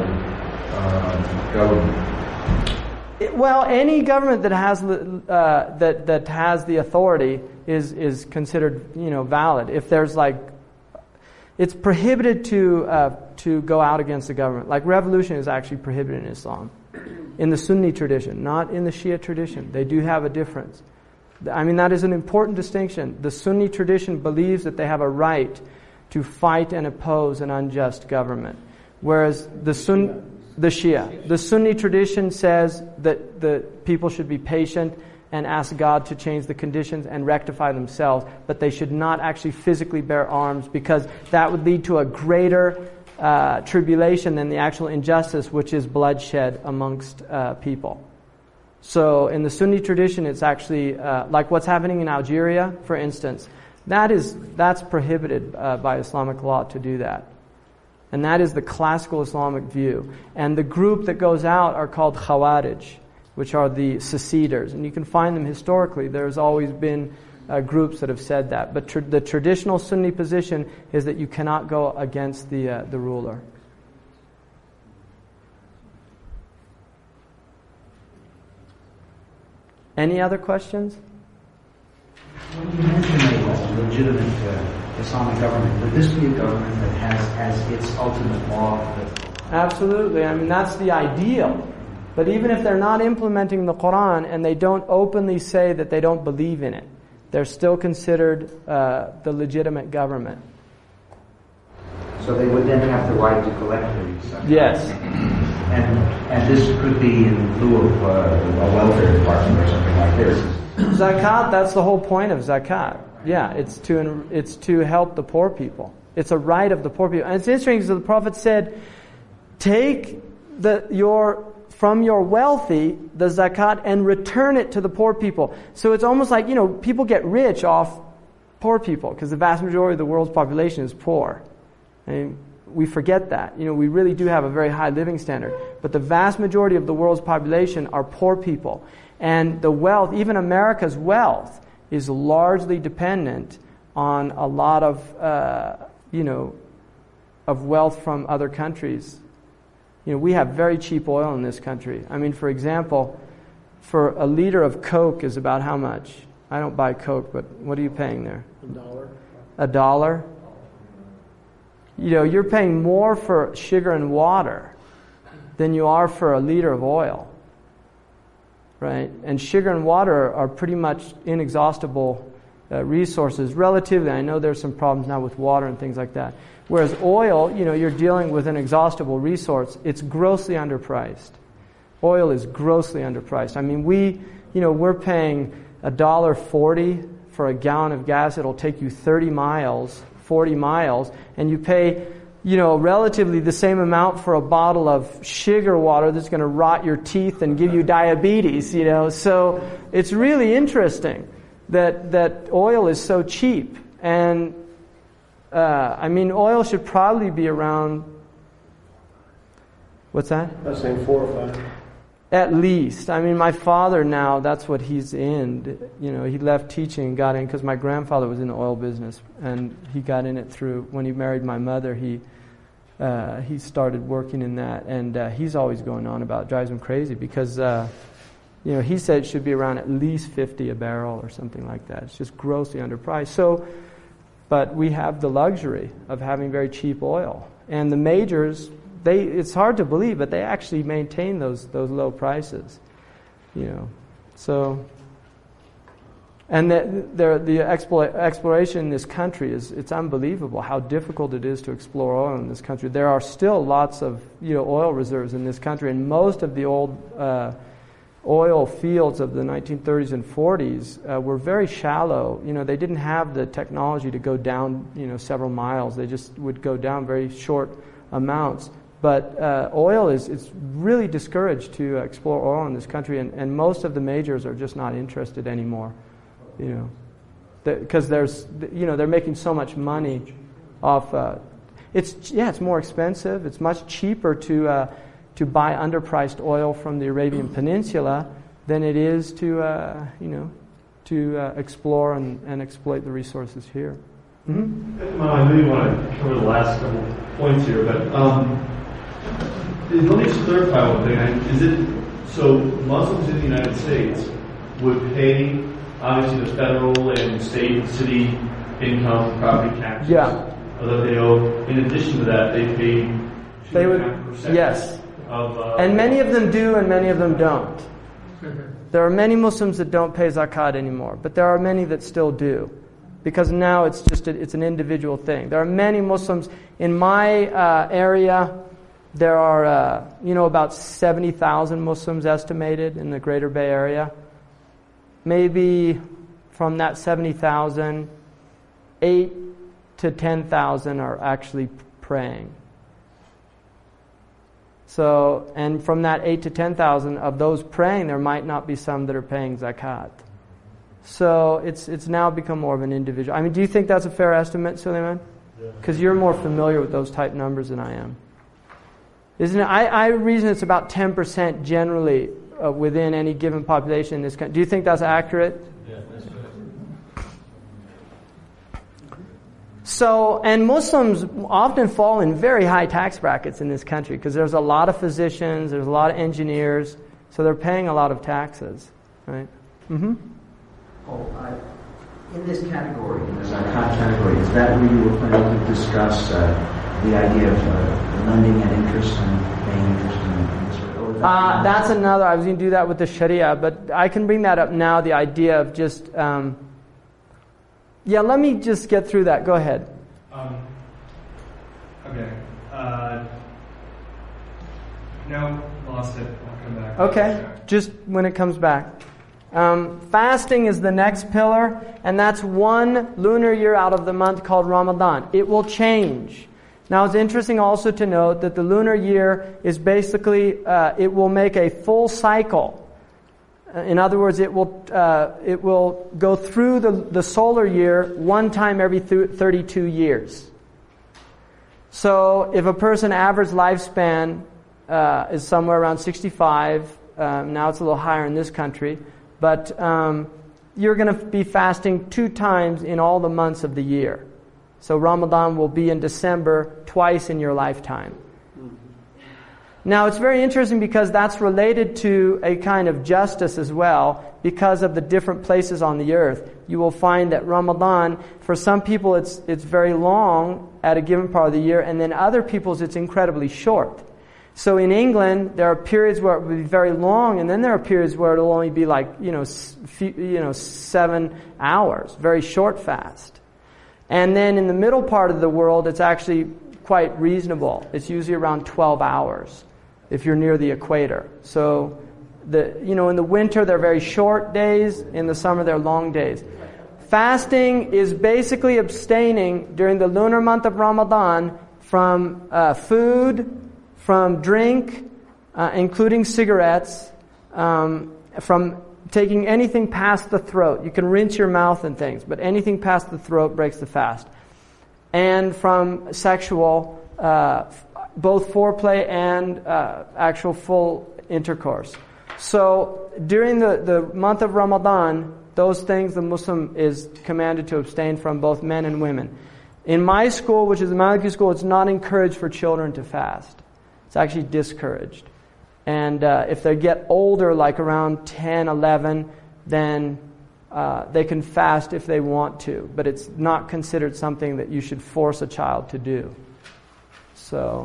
[SPEAKER 9] government?
[SPEAKER 2] Well, any government that has that has the authority is considered valid. If there's it's prohibited to go out against the government. Like revolution is actually prohibited in Islam. In the Sunni tradition, not in the Shia tradition. They do have a difference. I mean, that is an important distinction. The Sunni tradition believes that they have a right to fight and oppose an unjust government. Whereas the Sunni tradition says that the people should be patient and ask God to change the conditions and rectify themselves, but they should not actually physically bear arms, because that would lead to a greater tribulation than the actual injustice, which is bloodshed amongst people. So in the Sunni tradition, it's actually like what's happening in Algeria, for instance. That's prohibited by Islamic law to do that. And that is the classical Islamic view. And the group that goes out are called Khawarij, which are the seceders. And you can find them historically. There's always been groups that have said that. But the traditional Sunni position is that you cannot go against the ruler. Any other questions?
[SPEAKER 7] When you mention a legitimate Islamic government, would this be a government that has as its ultimate law?
[SPEAKER 2] Absolutely. I mean, that's the ideal. But even if they're not implementing the Quran and they don't openly say that they don't believe in it, they're still considered the legitimate government.
[SPEAKER 7] So they would then have the right to collect these.
[SPEAKER 2] Yes.
[SPEAKER 7] And this could be in lieu of a welfare department or something like this.
[SPEAKER 2] Zakat, that's the whole point of zakat. Yeah, it's to help the poor people. It's a right of the poor people. And it's interesting because the Prophet said, take from your wealthy the zakat and return it to the poor people. So it's almost like, people get rich off poor people because the vast majority of the world's population is poor. I mean, we forget that. We really do have a very high living standard. But the vast majority of the world's population are poor people. And the wealth, even America's wealth, is largely dependent on a lot of, of wealth from other countries. We have very cheap oil in this country. I mean, for example, for a liter of Coke is about how much? I don't buy Coke, but what are you paying there? $1. $1? You're paying more for sugar and water than you are for a liter of oil. Right? And sugar and water are pretty much inexhaustible resources. Relatively, I know there's some problems now with water and things like that. Whereas oil, you're dealing with an exhaustible resource. It's grossly underpriced. Oil is grossly underpriced. I mean, we're paying $1.40 for a gallon of gas. It'll take you 30 miles, 40 miles, and you pay relatively the same amount for a bottle of sugar water that's going to rot your teeth and give you diabetes, So it's really interesting that oil is so cheap. And, oil should probably be around, what's that?
[SPEAKER 6] I was saying 4 or 5.
[SPEAKER 2] At least. My father now, that's what he's in. He left teaching and got in because my grandfather was in the oil business, and he got in it through, when he married my mother, he started working in that, and he's always going on about it. Drives him crazy because, he said it should be around at least 50 a barrel or something like that. It's just grossly underpriced. So, but we have the luxury of having very cheap oil. And the majors, it's hard to believe, but they actually maintain those low prices, So, and the exploration in this country it's unbelievable how difficult it is to explore oil in this country. There are still lots of oil reserves in this country, and most of the old oil fields of the 1930s and 40s were very shallow. They didn't have the technology to go down several miles. They just would go down very short amounts. But oil it's really discouraged to explore oil in this country, and most of the majors are just not interested anymore. Because they're making so much money off. It's more expensive. It's much cheaper to buy underpriced oil from the Arabian Peninsula than it is to explore and exploit the resources here.
[SPEAKER 10] Mm-hmm. I know you want to cover the last couple points here, but let me just clarify one thing. So Muslims in the United States would pay, obviously, the federal and state and city income property taxes that they owe. In addition to that, they pay 2.5%.
[SPEAKER 2] Yes. And many of them do and many of them don't. There are many Muslims that don't pay zakat anymore, but there are many that still do. Because now it's an individual thing. There are many Muslims. In my area, there are about 70,000 Muslims estimated in the Greater Bay Area. Maybe from that 70,000, 8,000 to 10,000 are actually praying. So, and from that 8,000 to 10,000 of those praying, there might not be some that are paying zakat. So it's now become more of an individual. Do you think that's a fair estimate, Suleiman? Because you're more familiar with those type numbers than I am. Isn't it? I reason it's about 10% generally within any given population in this country. Do you think that's accurate?
[SPEAKER 10] Yeah, that's right.
[SPEAKER 2] So, and Muslims often fall in very high tax brackets in this country because there's a lot of physicians, there's a lot of engineers, so they're paying a lot of taxes, right? Mm-hmm.
[SPEAKER 7] In this category, in the zakat category, is that where you were planning to discuss the idea of lending at interest and paying interest in this?
[SPEAKER 2] That's another, I was going to do that with the Sharia, but I can bring that up now, the idea of just, let me just get through that. Go ahead.
[SPEAKER 12] Okay. No, lost it. I'll come back.
[SPEAKER 2] Okay, just when it comes back. Fasting is the next pillar, and that's one lunar year out of the month called Ramadan. It will change. Now, it's interesting also to note that the lunar year is basically, it will make a full cycle. In other words, it will go through the solar year one time every 32 years. So if a person average lifespan is somewhere around 65, now it's a little higher in this country, but you're going to be fasting 2 times in all the months of the year. So Ramadan will be in December twice in your lifetime. Now it's very interesting because that's related to a kind of justice as well. Because of the different places on the earth, you will find that Ramadan, for some people it's very long at a given part of the year, and then other people's it's incredibly short. So in England, there are periods where it will be very long, and then there are periods where it'll only be 7 hours, very short fast. And then in the middle part of the world, it's actually quite reasonable. It's usually around 12 hours if you're near the equator. So in the winter, they're very short days. In the summer, they're long days. Fasting is basically abstaining during the lunar month of Ramadan from food, from drink, including cigarettes, from taking anything past the throat. You can rinse your mouth and things, but anything past the throat breaks the fast. And from sexual, both foreplay and actual full intercourse. So during the month of Ramadan, those things the Muslim is commanded to abstain from, both men and women. In my school, which is the Maliki school, it's not encouraged for children to fast. It's actually discouraged. And if they get older, like around 10, 11, then they can fast if they want to. But it's not considered something that you should force a child to do. So,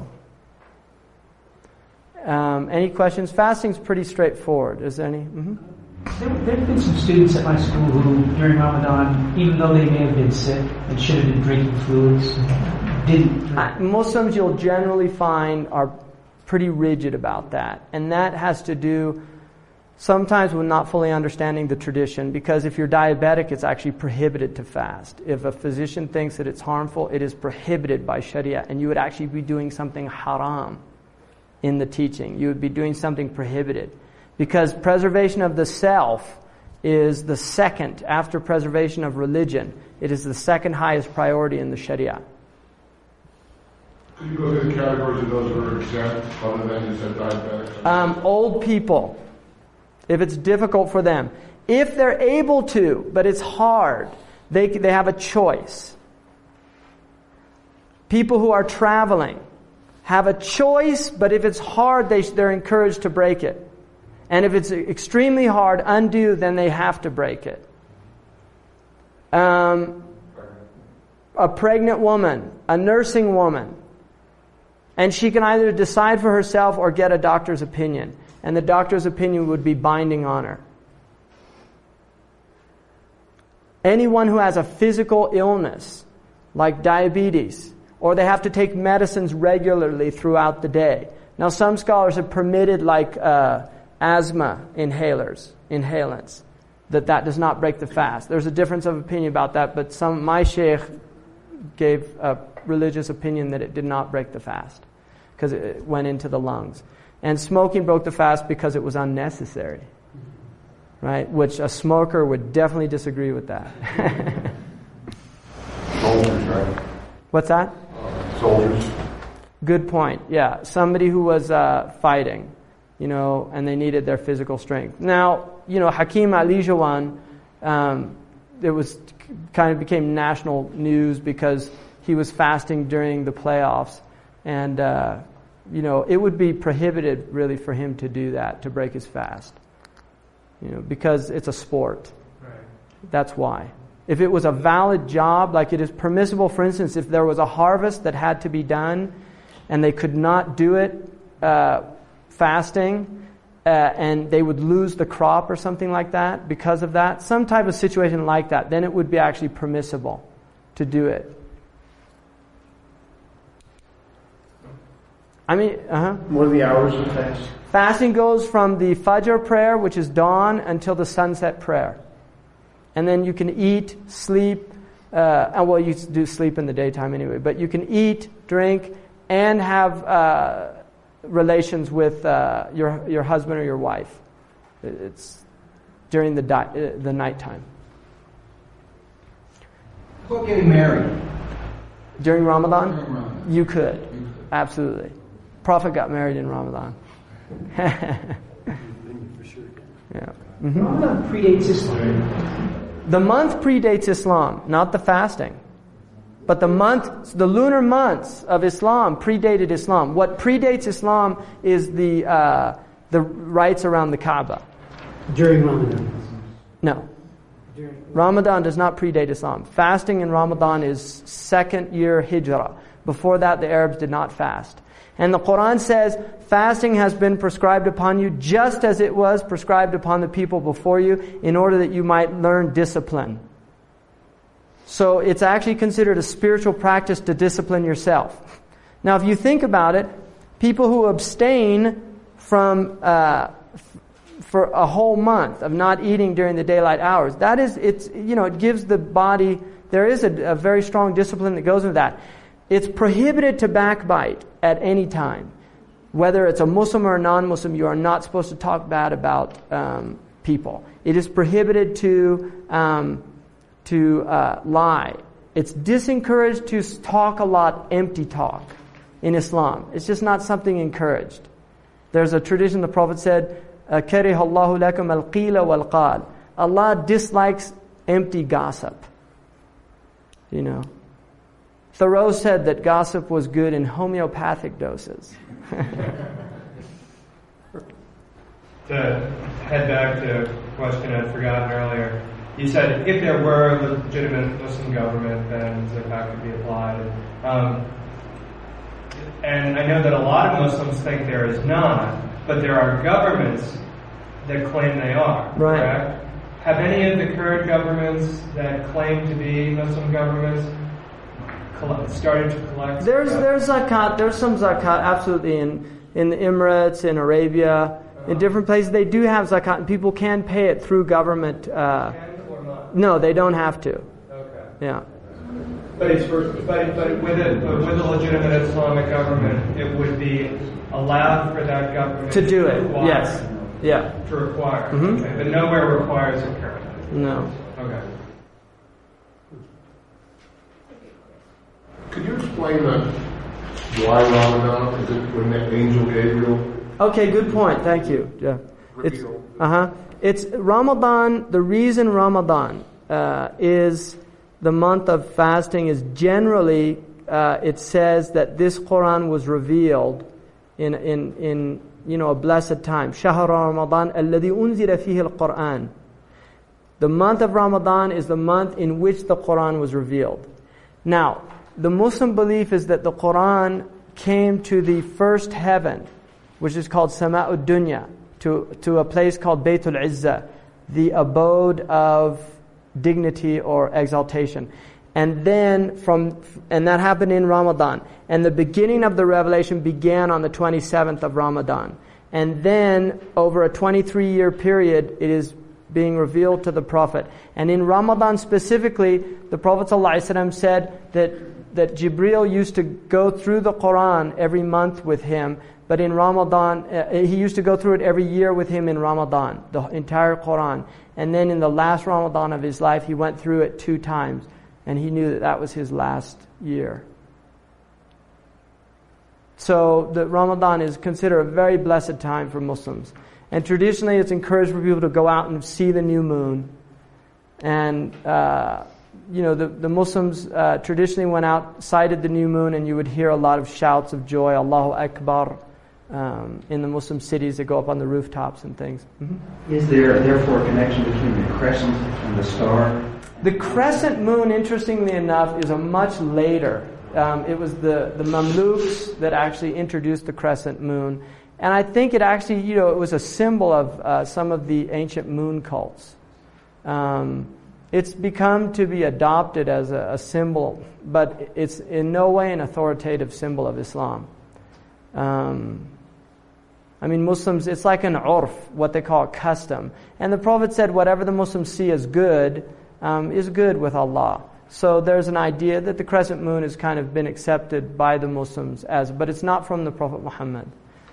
[SPEAKER 2] any questions? Fasting's pretty straightforward. Is there any? Mm-hmm.
[SPEAKER 4] There have been some students at my school who, during Ramadan, even though they may have been sick and should have been drinking fluids, didn't drink.
[SPEAKER 2] Muslims, you'll generally find, are pretty rigid about that. And that has to do sometimes with not fully understanding the tradition, because if you're diabetic, it's actually prohibited to fast. If a physician thinks that it's harmful, it is prohibited by Sharia, and you would actually be doing something haram in the teaching. You would be doing something prohibited. Because preservation of the self is the second, after preservation of religion, it is the second highest priority in the Sharia.
[SPEAKER 3] Could you go through the categories of those who are exempt, other than you said diabetics?
[SPEAKER 2] Old people, if it's difficult for them. If they're able to, but it's hard, they have a choice. People who are traveling have a choice, but if it's hard, they're encouraged to break it. And if it's extremely hard, undue, then they have to break it. A pregnant woman, a nursing woman, and she can either decide for herself or get a doctor's opinion. And the doctor's opinion would be binding on her. Anyone who has a physical illness, like diabetes, or they have to take medicines regularly throughout the day. Now, some scholars have permitted, like asthma inhalants, that does not break the fast. There's a difference of opinion about that, but my sheikh gave a religious opinion that it did not break the fast because it went into the lungs. And smoking broke the fast because it was unnecessary, right? Which a smoker would definitely disagree with that. What's that?
[SPEAKER 3] Soldiers.
[SPEAKER 2] Good point. Yeah, somebody who was fighting, and they needed their physical strength. Now, Hakeem Olajuwon, it was kind of became national news because he was fasting during the playoffs, and it would be prohibited really for him to do that, to break his fast, because it's a sport.
[SPEAKER 12] Right.
[SPEAKER 2] That's why. If it was a valid job, like it is permissible, for instance, if there was a harvest that had to be done and they could not do it fasting, and they would lose the crop or something like that because of that, some type of situation like that, then it would be actually permissible to do it.
[SPEAKER 6] What are the hours of fast?
[SPEAKER 2] Fasting goes from the Fajr prayer, which is dawn, until the sunset prayer. And then you can eat, sleep, you do sleep in the daytime anyway, but you can eat, drink, and have relations with your husband or your wife. It's during the nighttime.
[SPEAKER 9] What about getting married?
[SPEAKER 2] During Ramadan?
[SPEAKER 9] During Ramadan.
[SPEAKER 2] You could. Absolutely. Prophet got married in Ramadan. Yeah. Mm-hmm.
[SPEAKER 4] Ramadan predates Islam.
[SPEAKER 2] The month predates Islam, not the fasting. But the lunar months of Islam predated Islam. What predates Islam is the rites around the Kaaba.
[SPEAKER 4] During Ramadan?
[SPEAKER 2] No. Ramadan does not predate Islam. Fasting in Ramadan is second year Hijrah. Before that, the Arabs did not fast. And the Quran says, fasting has been prescribed upon you just as it was prescribed upon the people before you, in order that you might learn discipline. So it's actually considered a spiritual practice to discipline yourself. Now, if you think about it, people who abstain from for a whole month of not eating during the daylight hours, it gives the body, there is a very strong discipline that goes with that. It's prohibited to backbite at any time. Whether it's a Muslim or a non-Muslim, you are not supposed to talk bad about people. It is prohibited to lie. It's disencouraged to talk a lot, empty talk in Islam. It's just not something encouraged. There's a tradition, the Prophet said, كَرِهَ اللَّهُ لَكُمْ الْقِيلَ وَالْقَالَ. Allah dislikes empty gossip. Thoreau said that gossip was good in homeopathic doses.
[SPEAKER 12] To head back to a question I'd forgotten earlier, you said if there were a legitimate Muslim government, then zakat could be applied. And I know that a lot of Muslims think there is not, but there are governments that claim they are,
[SPEAKER 2] right.
[SPEAKER 12] Correct? Have any of the current governments that claim to be Muslim governments started to collect?
[SPEAKER 2] There's zakat. There's some zakat, absolutely, in the Emirates, in Arabia, in different places. They do have zakat, and people can pay it through government.
[SPEAKER 12] Can or not?
[SPEAKER 2] No, they don't have to.
[SPEAKER 12] Okay.
[SPEAKER 2] Yeah.
[SPEAKER 12] But with a legitimate Islamic government, it would be allowed for that government
[SPEAKER 2] to do it. Yes. Yeah.
[SPEAKER 12] To require.
[SPEAKER 2] Mm-hmm.
[SPEAKER 12] Okay. But nowhere requires it currently.
[SPEAKER 2] No.
[SPEAKER 12] Okay.
[SPEAKER 3] Could you explain why Ramadan? Is it when the angel Gabriel?
[SPEAKER 2] Okay, good point. Thank you. Yeah. It's Ramadan. The reason Ramadan is the month of fasting is generally it says that this Quran was revealed in a blessed time. شهر رمضان الذي أنزل فيه القرآن. The month of Ramadan is the month in which the Quran was revealed. Now, the Muslim belief is that the Quran came to the first heaven, which is called Sama'ud Dunya, to a place called Baytul Izzah, the abode of dignity or exaltation. And that happened in Ramadan. And the beginning of the revelation began on the 27th of Ramadan. And then, over a 23-year period, it is being revealed to the Prophet. And in Ramadan specifically, the Prophet ﷺ said that Jibreel used to go through the Quran every month with him, but in Ramadan, he used to go through it every year with him in Ramadan, the entire Quran. And then in the last Ramadan of his life, he went through it 2 times, and he knew that was his last year So the Ramadan is considered a very blessed time for Muslims. And traditionally it's encouraged for people to go out and see the new moon. And, the Muslims traditionally went out, sighted the new moon, and you would hear a lot of shouts of joy, Allahu Akbar, in the Muslim cities that go up on the rooftops and things. Mm-hmm.
[SPEAKER 7] Is there therefore a connection between the crescent and the star?
[SPEAKER 2] The crescent moon, interestingly enough, is a much later. It was the Mamluks that actually introduced the crescent moon. And I think it actually, it was a symbol of some of the ancient moon cults. It's become to be adopted as a symbol, but it's in no way an authoritative symbol of Islam. Muslims, it's like an urf, what they call a custom. And the Prophet said whatever the Muslims see as good is good with Allah. So there's an idea that the crescent moon has kind of been accepted by the Muslims but it's not from the Prophet Muhammad.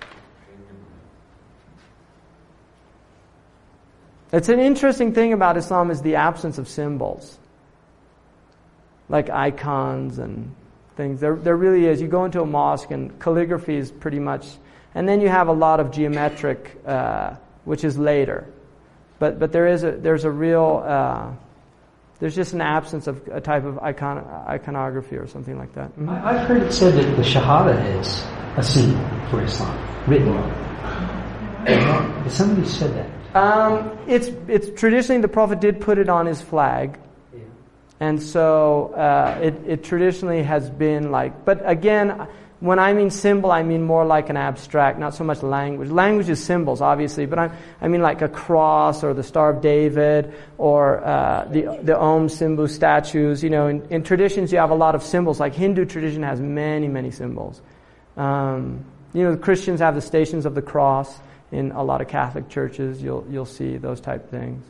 [SPEAKER 2] It's an interesting thing about Islam is the absence of symbols. Like icons and things. There really is. You go into a mosque and calligraphy is pretty much... And then you have a lot of geometric, which is later. But there's a real... there's just an absence of a type of iconography or something like that. Mm-hmm.
[SPEAKER 4] I've heard it said that the Shahada is a symbol for Islam, written. Somebody said that.
[SPEAKER 2] It's traditionally the Prophet did put it on his flag, and so it traditionally has been like. But again, when I mean symbol, I mean more like an abstract, not so much language. Language is symbols, obviously, but I mean like a cross or the Star of David or the Om Simbu statues. In traditions you have a lot of symbols. Like Hindu tradition has many symbols. The Christians have the Stations of the Cross. In a lot of Catholic churches, you'll see those type things.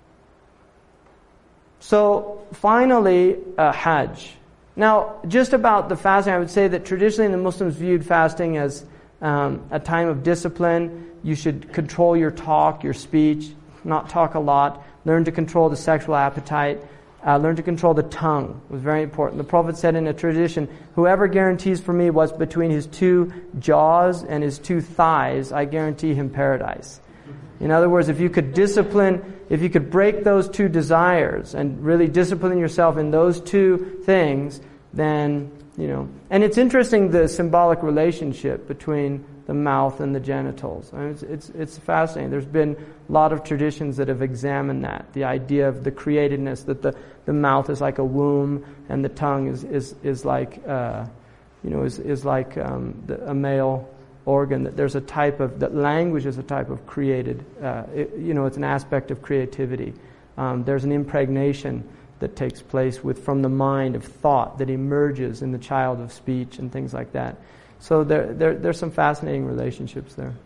[SPEAKER 2] So finally, Hajj. Now, just about the fasting, I would say that traditionally the Muslims viewed fasting as a time of discipline. You should control your talk, your speech, not talk a lot. Learn to control the sexual appetite. Learn to control the tongue. It was very important. The Prophet said in a tradition, whoever guarantees for me what's between his two jaws and his two thighs, I guarantee him paradise. In other words, if you could break those two desires and really discipline yourself in those two things, then, And it's interesting, the symbolic relationship between the mouth and the genitals. It's fascinating. There's been a lot of traditions that have examined that. The idea of the createdness, that the mouth is like a womb and the tongue is like a male organ. That there's a type of that language is a type of created. It's an aspect of creativity. There's an impregnation that takes place from the mind of thought that emerges in the child of speech and things like that. So there's some fascinating relationships there.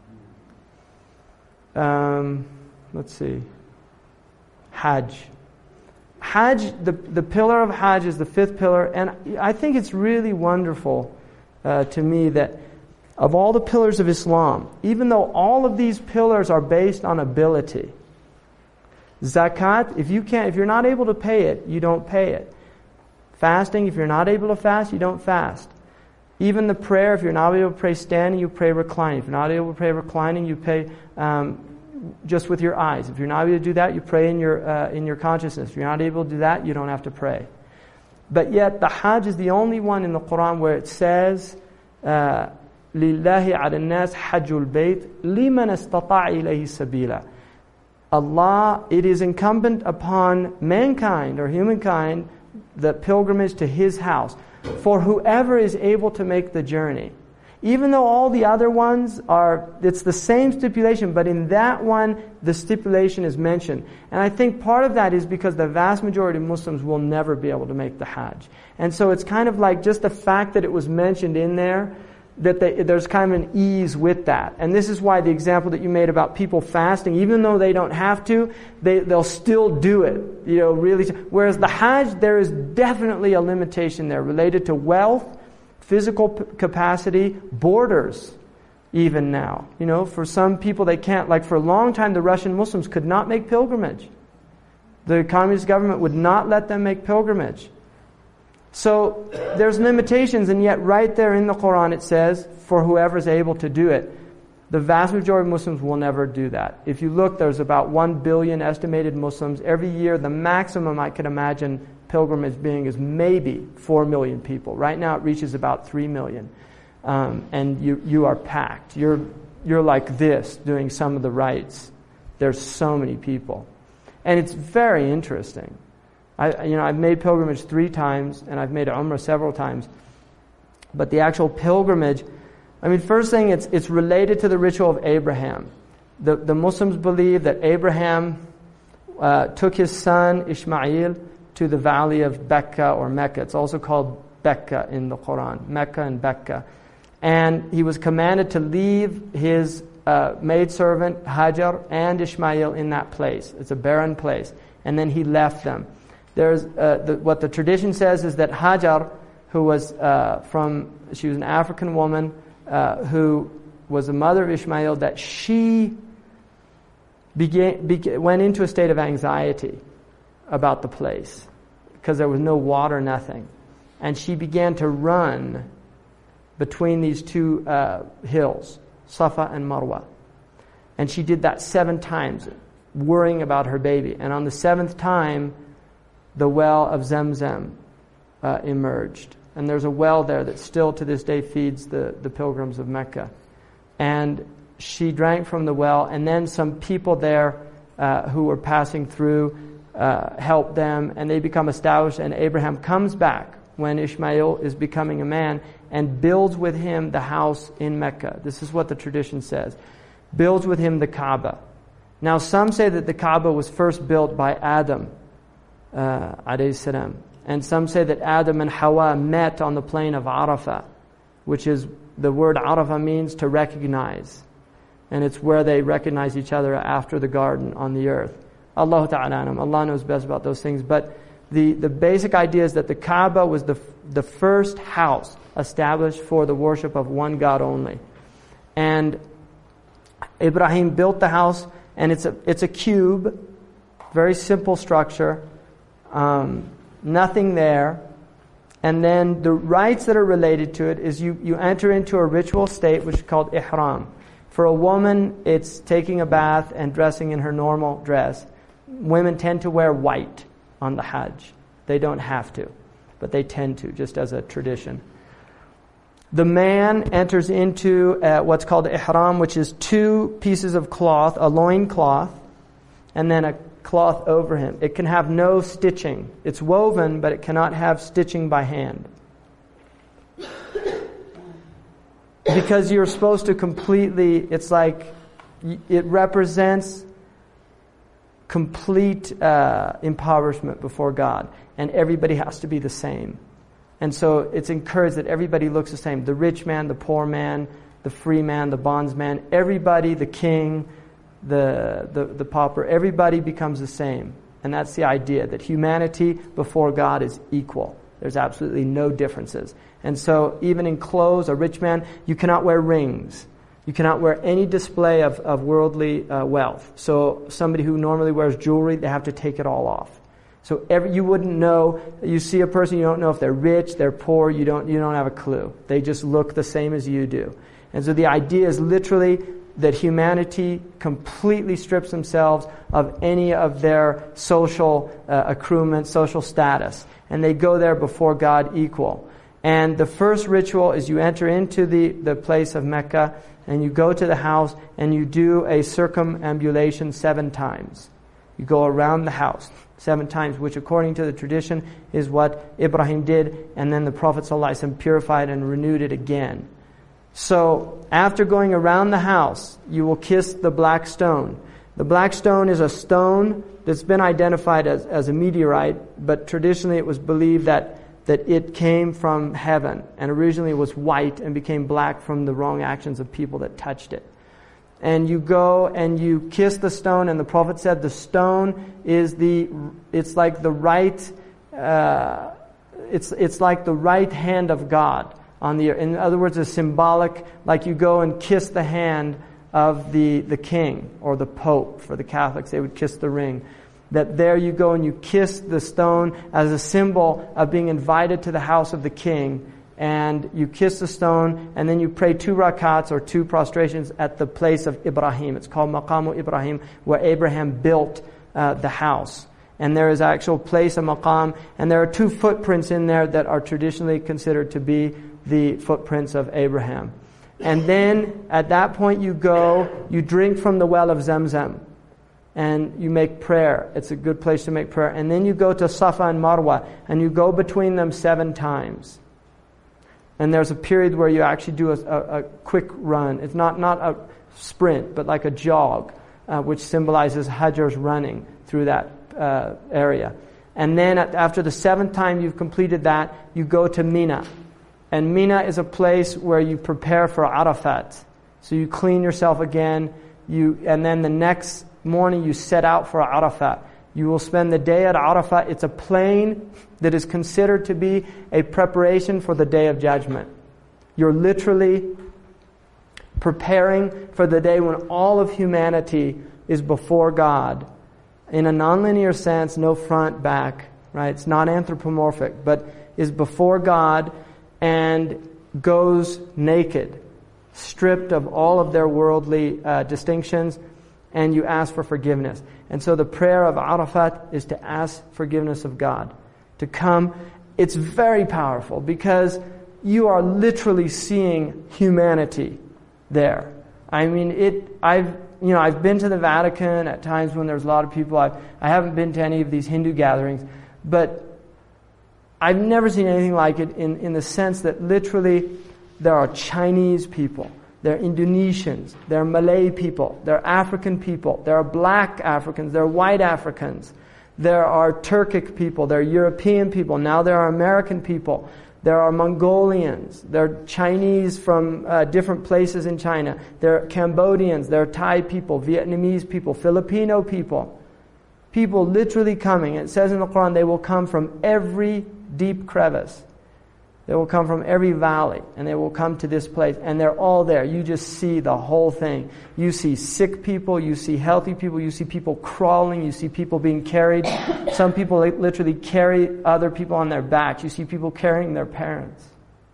[SPEAKER 2] Let's see. Hajj. Hajj, the pillar of Hajj is the fifth pillar, and I think it's really wonderful to me that of all the pillars of Islam, even though all of these pillars are based on ability, zakat, if you're not able to pay it, you don't pay it. Fasting, if you're not able to fast, you don't fast. Even the prayer, if you're not able to pray standing, you pray reclining. If you're not able to pray reclining, you pray just with your eyes. If you're not able to do that, you pray in your consciousness. If you're not able to do that, you don't have to pray. But yet, the Hajj is the only one in the Quran where it says, لِلَّهِ عَلَى النَّاسِ حَجُّ الْبَيْتِ لِمَنْ اسْتَطَاعَ إِلَيْهِ سَبِيلًا. Allah, it is incumbent upon mankind or humankind the pilgrimage to His house for whoever is able to make the journey. Even though all the other ones it's the same stipulation, but in that one, the stipulation is mentioned. And I think part of that is because the vast majority of Muslims will never be able to make the Hajj. And so it's kind of like just the fact that it was mentioned in there, that there's kind of an ease with that. And this is why the example that you made about people fasting, even though they don't have to, they'll still do it. Really. Whereas the Hajj, there is definitely a limitation there related to wealth, physical capacity, borders, even now. For some people they can't. Like for a long time, the Russian Muslims could not make pilgrimage. The communist government would not let them make pilgrimage. So there's limitations, and yet right there in the Quran it says, for whoever's able to do it. The vast majority of Muslims will never do that. If you look, there's about 1 billion estimated Muslims. Every year, the maximum I could imagine pilgrimage being is maybe 4 million people. Right now it reaches about 3 million. And you are packed. You're like this, doing some of the rites. There's so many people. And it's very interesting. I've made pilgrimage 3 times, and I've made Umrah several times. But the actual pilgrimage, first thing, it's related to the ritual of Abraham. The Muslims believe that Abraham took his son Ishmael to the valley of Becca or Mecca. It's also called Becca in the Quran, Mecca and Becca. And he was commanded to leave his maidservant Hajar and Ishmael in that place. It's a barren place. And then he left them. There's what the tradition says is that Hajar, who was she was an African woman who was the mother of Ishmael, that she went into a state of anxiety about the place because there was no water, nothing. And she began to run between these 2 hills, Safa and Marwa. And she did that 7 times, worrying about her baby. And on the 7th time, the well of Zamzam emerged. And there's a well there that still to this day feeds the pilgrims of Mecca. And she drank from the well, and then some people there who were passing through helped them, and they become established. And Abraham comes back when Ishmael is becoming a man and builds with him the house in Mecca. This is what the tradition says. Builds with him the Kaaba. Now some say that the Kaaba was first built by Adam, alayhi salam. And some say that Adam and Hawa met on the plain of Arafah, which is, the word Arafah means to recognize. And it's where they recognize each other after the garden on the earth. Allah Ta'ala alam. Allah knows best about those things. But the basic idea is that the Kaaba was the first house established for the worship of one God only. And Ibrahim built the house, and it's a cube, very simple structure. Nothing there. And then the rites that are related to it is you enter into a ritual state which is called ihram. For a woman, it's taking a bath and dressing in her normal dress. Women tend to wear white on the Hajj. They don't have to, but they tend to, just as a tradition. The man enters into what's called ihram, which is 2 pieces of cloth, a loin cloth, and then a cloth over him. It can have no stitching. It's woven, but it cannot have stitching by hand. Because you're supposed to completely, it's like, it represents complete impoverishment before God. And everybody has to be the same. And so it's encouraged that everybody looks the same. The rich man, the poor man, the free man, the bondsman, everybody, the king, the pauper, everybody becomes the same. And that's the idea, that humanity before God is equal. There's absolutely no differences. And so even in clothes, a rich man, you cannot wear rings. You cannot wear any display of worldly wealth. So somebody who normally wears jewelry, they have to take it all off. So you wouldn't know, you see a person, you don't know if they're rich, they're poor, you don't have a clue. They just look the same as you do. And so the idea is literally that humanity completely strips themselves of any of their social accruement, social status. And they go there before God equal. And the first ritual is you enter into the place of Mecca, and you go to the house, and you do a circumambulation 7 times. You go around the house 7 times, which according to the tradition is what Ibrahim did, and then the Prophet ﷺ purified and renewed it again. So after going around the house, you will kiss the black stone. The black stone is a stone that's been identified as a meteorite, but traditionally it was believed that it came from heaven, and originally it was white and became black from the wrong actions of people that touched it. And you go and you kiss the stone, and the Prophet said the stone is it's like the right hand of God on the earth. In other words, it's symbolic, like you go and kiss the hand of the king or the Pope. For the Catholics, they would kiss the ring. that there you go and you kiss the stone as a symbol of being invited to the house of the king. And you kiss the stone, and then you pray 2 rakats or 2 prostrations at the place of Ibrahim. It's called Maqamu Ibrahim, where Abraham built the house. And there is an actual place, a maqam, and there are 2 footprints in there that are traditionally considered to be the footprints of Abraham. And then at that point you go, you drink from the well of Zamzam, and you make prayer. It's a good place to make prayer. And then you go to Safa and Marwa, and you go between them 7 times. And there's a period where you actually do a quick run. It's not a sprint, but like a jog, which symbolizes Hajr's running through that area. And then after the 7th time you've completed that, you go to Mina. And Mina is a place where you prepare for Arafat. So you clean yourself again, and then the next morning you set out for Arafat. You will spend the day at Arafat. It's a plain that is considered to be a preparation for the Day of Judgment. You're literally preparing for the day when all of humanity is before God. In a nonlinear sense, no front, back, right? It's not anthropomorphic, but is before God and goes naked, stripped of all of their worldly distinctions, and you ask for forgiveness. And so the prayer of Arafat is to ask forgiveness of God. To come, it's very powerful because you are literally seeing humanity there. I mean, I've been to the Vatican at times when there's a lot of people. I haven't been to any of these Hindu gatherings, but I've never seen anything like it in the sense that literally there are Chinese people, there are Indonesians, there are Malay people, there are African people, there are black Africans, there are white Africans, there are Turkic people, there are European people, now there are American people, there are Mongolians, there are Chinese from different places in China, there are Cambodians, there are Thai people, Vietnamese people, Filipino people. People literally coming. It says in the Quran they will come from every deep crevice. They will come from every valley, and they will come to this place, and they're all there. You just see the whole thing. You see sick people, you see healthy people, you see people crawling, you see people being carried. Some people literally carry other people on their backs. You see people carrying their parents.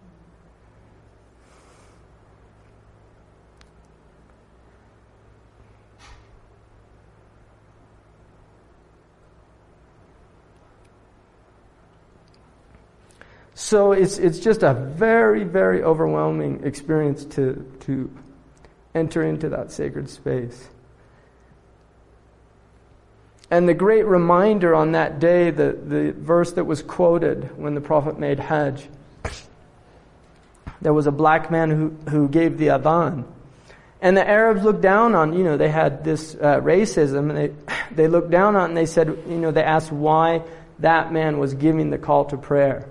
[SPEAKER 2] So it's just a very, very overwhelming experience to enter into that sacred space. And the great reminder on that day, the verse that was quoted when the Prophet made Hajj, there was a black man who gave the adhan. And the Arabs looked down on, they had this racism, and they looked down on it and they said, they asked why that man was giving the call to prayer.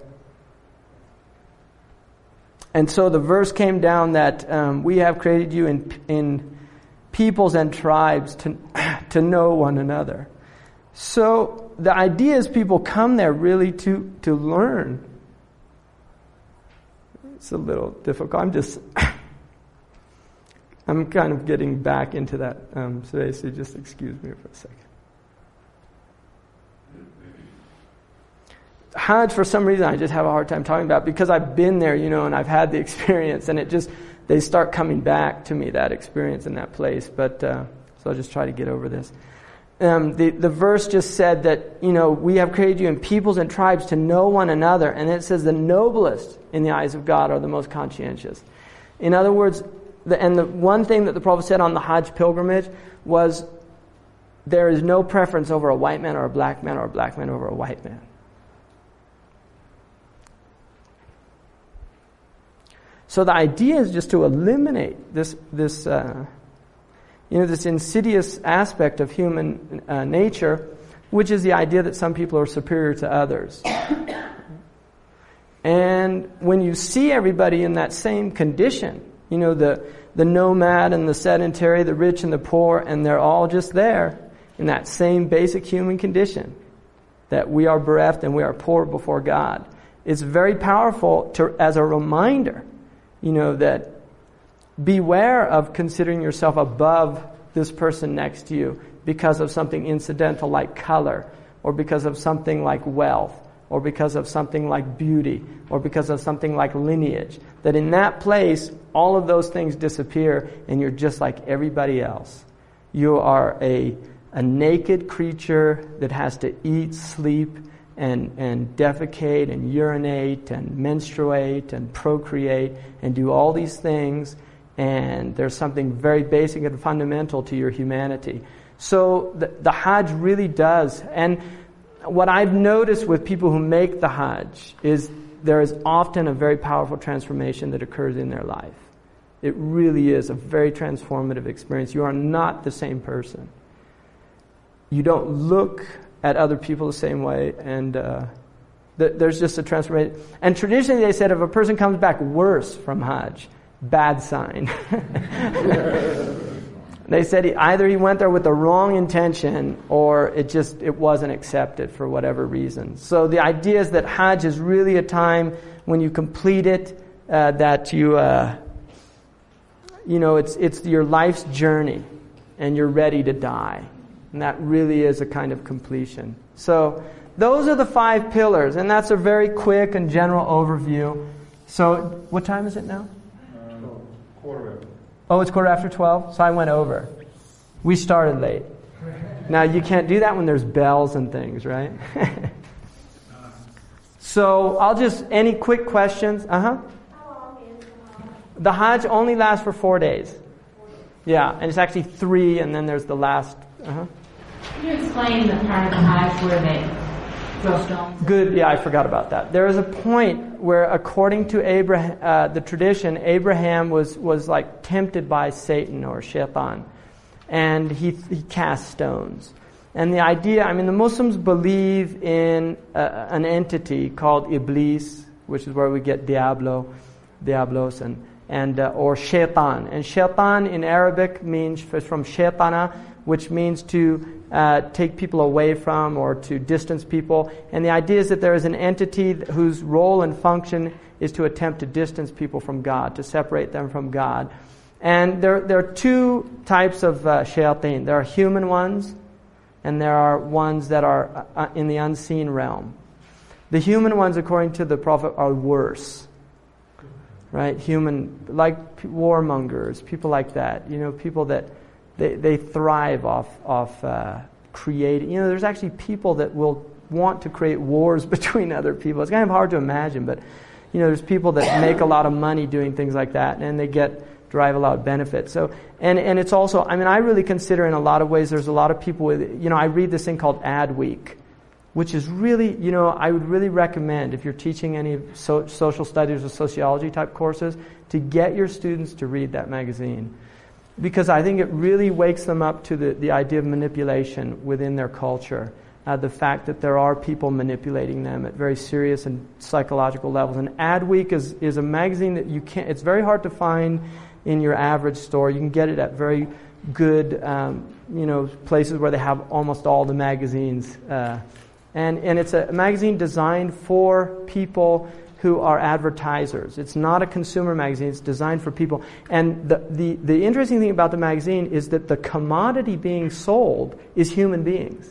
[SPEAKER 2] And so the verse came down that we have created you in peoples and tribes to know one another. So the idea is people come there really to learn. It's a little difficult. I'm kind of getting back into that today, so just excuse me for a second. Hajj, for some reason, I just have a hard time talking about it because I've been there, and I've had the experience, and they start coming back to me, that experience in that place. But so I'll just try to get over this. The verse just said that, we have created you in peoples and tribes to know one another, and it says the noblest in the eyes of God are the most conscientious. In other words, the one thing that the Prophet said on the Hajj pilgrimage was there is no preference over a white man or a black man or a black man over a white man. So the idea is just to eliminate this insidious aspect of human nature, which is the idea that some people are superior to others. And when you see everybody in that same condition, the nomad and the sedentary, the rich and the poor, and they're all just there in that same basic human condition, that we are bereft and we are poor before God. It's very powerful as a reminder, that beware of considering yourself above this person next to you. because of something incidental like color, or because of something like wealth, or because of something like beauty, or because of something like lineage, that in that place, all of those things disappear and you're just like everybody else. You are a naked creature that has to eat, sleep, and defecate, and urinate, and menstruate, and procreate, and do all these things, and there's something very basic and fundamental to your humanity. So the Hajj really does, and what I've noticed with people who make the Hajj is there is often a very powerful transformation that occurs in their life. It really is a very transformative experience. You are not the same person. You don't look at other people the same way, and there's just a transformation. And traditionally they said if a person comes back worse from Hajj, bad sign. They said either he went there with the wrong intention or it wasn't accepted for whatever reason. So the idea is that Hajj is really a time when you complete it, that it's your life's journey and you're ready to die. And that really is a kind of completion. So those are the 5 pillars, and that's a very quick and general overview. So what time is it now?
[SPEAKER 6] Quarter after.
[SPEAKER 2] Oh, it's 12:15? So I went over. We started late. Now, you can't do that when there's bells and things, right? So any quick questions? The Hajj only lasts for 4 days. Yeah, and it's actually 3, and then there's the last.
[SPEAKER 8] Can you explain the part of the Hajj where they throw stones?
[SPEAKER 2] Good, yeah, I forgot about that. There is a point where, according to Abraham, the tradition, Abraham was like tempted by Satan or Shaitan, and he cast stones. And the idea, the Muslims believe in an entity called Iblis, which is where we get Diablos, and or Shaitan. And Shaitan in Arabic means from Shaitana, which means to take people away from or to distance people. And the idea is that there is an entity whose role and function is to attempt to distance people from God, to separate them from God. And there are 2 types of shayateen. There are human ones, and there are ones that are in the unseen realm. The human ones, according to the Prophet, are worse. Right? Human, like warmongers, people like that. People that they thrive off creating. There's actually people that will want to create wars between other people. It's kind of hard to imagine, but there's people that make a lot of money doing things like that, and they derive a lot of benefit. So, and it's also, I really consider in a lot of ways there's a lot of people with, I read this thing called Adweek, which is really, I would really recommend if you're teaching any social studies or sociology type courses to get your students to read that magazine. Because I think it really wakes them up to the idea of manipulation within their culture. The fact that there are people manipulating them at very serious and psychological levels. And Adweek is a magazine that it's very hard to find in your average store. You can get it at very good, places where they have almost all the magazines. And it's a magazine designed for people who are advertisers. It's not a consumer magazine. It's designed for people. And the interesting thing about the magazine is that the commodity being sold is human beings.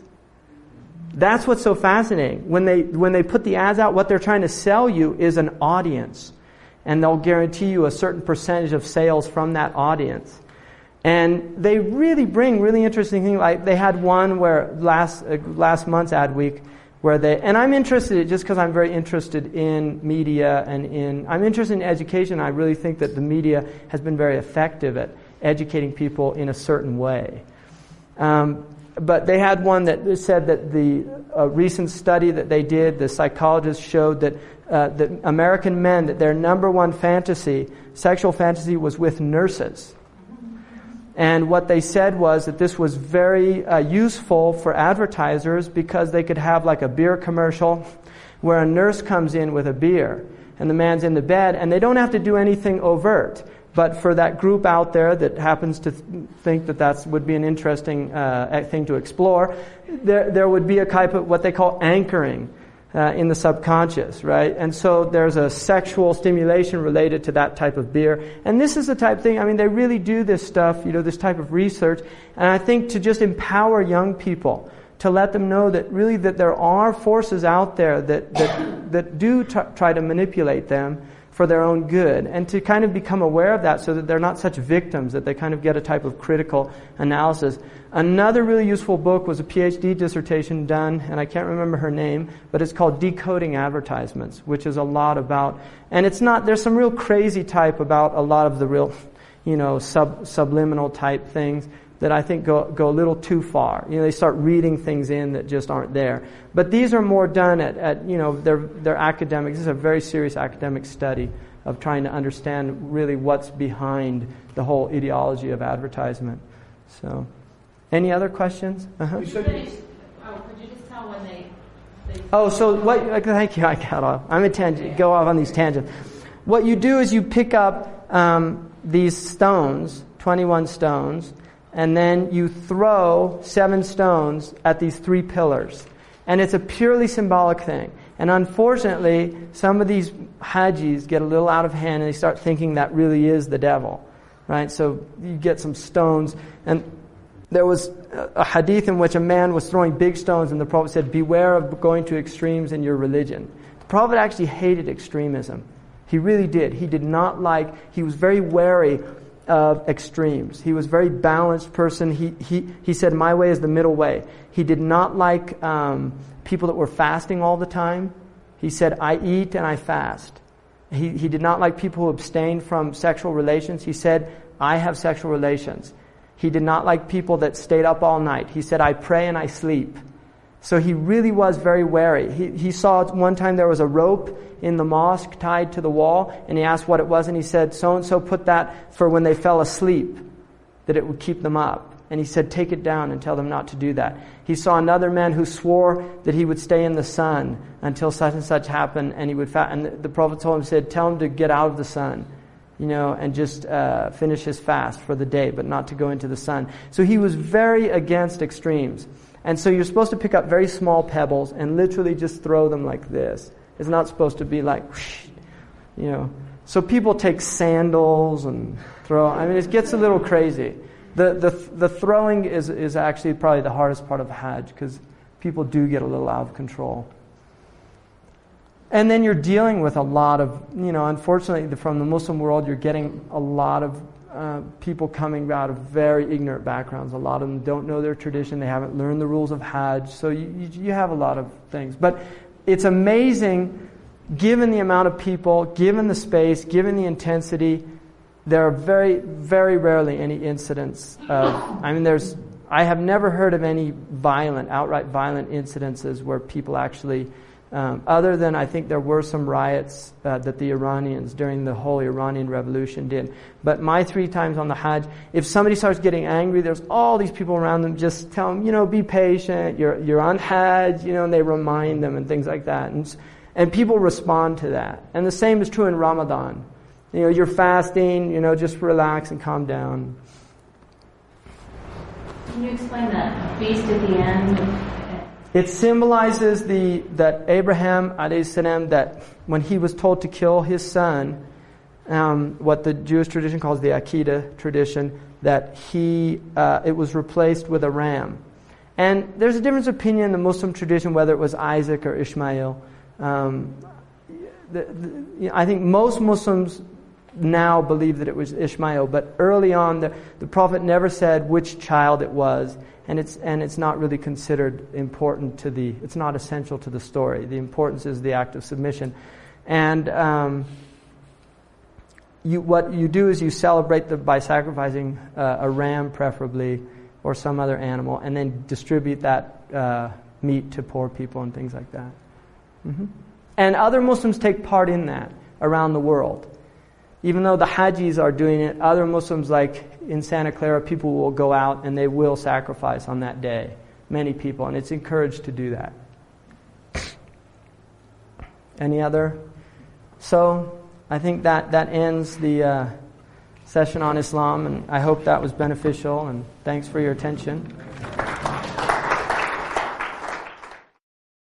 [SPEAKER 2] That's what's so fascinating. When they put the ads out, what they're trying to sell you is an audience. And they'll guarantee you a certain percentage of sales from that audience. And they really bring really interesting things. Like they had one where last month's Adweek, and I'm interested just because I'm very interested in media I'm interested in education. I really think that the media has been very effective at educating people in a certain way. But they had one that said that the recent study that they did, the psychologists showed that American men, that their number one sexual fantasy was with nurses. And what they said was that this was very useful for advertisers because they could have like a beer commercial where a nurse comes in with a beer and the man's in the bed and they don't have to do anything overt. But for that group out there that happens to think that would be an interesting thing to explore, there would be a type of what they call anchoring. in the subconscious, right? And so there's a sexual stimulation related to that type of beer. And this is the type of thing, I mean, they really do this stuff, this type of research. And I think to just empower young people, to let them know that really that there are forces out there that do try to manipulate them for their own good, and to kind of become aware of that so that they're not such victims, that they kind of get a type of critical analysis. Another really useful book was a PhD dissertation done, and I can't remember her name, but it's called Decoding Advertisements, which is a lot about, and it's not, there's some real crazy type about a lot of the real, subliminal type things that I think go a little too far. They start reading things in that just aren't there. But these are more done at they're academic. This is a very serious academic study of trying to understand really what's behind the whole ideology of advertisement. So, any other questions? Uh-huh.
[SPEAKER 8] Could you just tell when they
[SPEAKER 2] thank you. I got off. I'm a tangent. Go off on these tangents. What you do is you pick up these stones, 21 stones, and then you throw 7 stones at these 3 pillars. And it's a purely symbolic thing. And unfortunately, some of these hajis get a little out of hand and they start thinking that really is the devil. Right? So you get some stones. And there was a hadith in which a man was throwing big stones and the Prophet said, beware of going to extremes in your religion. The Prophet actually hated extremism. He really did. He was very wary of extremes. He was a very balanced person. He said, my way is the middle way. He did not like people that were fasting all the time. He said, I eat and I fast. He did not like people who abstained from sexual relations. He said, I have sexual relations. He did not like people that stayed up all night. He said, I pray and I sleep. So he really was very wary. He saw one time there was a rope in the mosque tied to the wall, and he asked what it was, and he said, so-and-so put that for when they fell asleep, that it would keep them up. And he said, take it down and tell them not to do that. He saw another man who swore that he would stay in the sun until such and such happened, and he would and the Prophet told him, tell him to get out of the sun, and just finish his fast for the day, but not to go into the sun. So he was very against extremes. And so you're supposed to pick up very small pebbles and literally just throw them like this. It's not supposed to be like, So people take sandals and throw. I mean, it gets a little crazy. The throwing is actually probably the hardest part of Hajj, because people do get a little out of control. And then you're dealing with a lot of, unfortunately from the Muslim world, you're getting a lot of people coming out of very ignorant backgrounds. A lot of them don't know their tradition. They haven't learned the rules of Hajj. So you have a lot of things. But it's amazing, given the amount of people, given the space, given the intensity, there are very, very rarely any incidents of, I have never heard of any outright violent incidences where people actually, other than I think there were some riots that the Iranians during the whole Iranian Revolution did. But my 3 times on the Hajj, if somebody starts getting angry, there's all these people around them, just tell them, be patient, you're on Hajj, and they remind them and things like that. And people respond to that. And the same is true in Ramadan. You're fasting, just relax and calm down.
[SPEAKER 8] Can you explain that feast at the end?
[SPEAKER 2] It symbolizes that Abraham alayhi salam, that when he was told to kill his son, what the Jewish tradition calls the Akedah tradition, that it was replaced with a ram. And there's a difference of opinion in the Muslim tradition whether it was Isaac or Ishmael. I think most Muslims now believe that it was Ishmael, but early on the Prophet never said which child it was, and it's not really considered important it's not essential to the story. The importance is the act of submission. And what you do is you celebrate by sacrificing a ram preferably, or some other animal, and then distribute that meat to poor people and things like that. Mm-hmm. And other Muslims take part in that around the world. Even though the Hajis are doing it, other Muslims, like in Santa Clara, people will go out and they will sacrifice on that day. Many people, and it's encouraged to do that. Any other? So, I think that ends the session on Islam, and I hope that was beneficial, and thanks for your attention.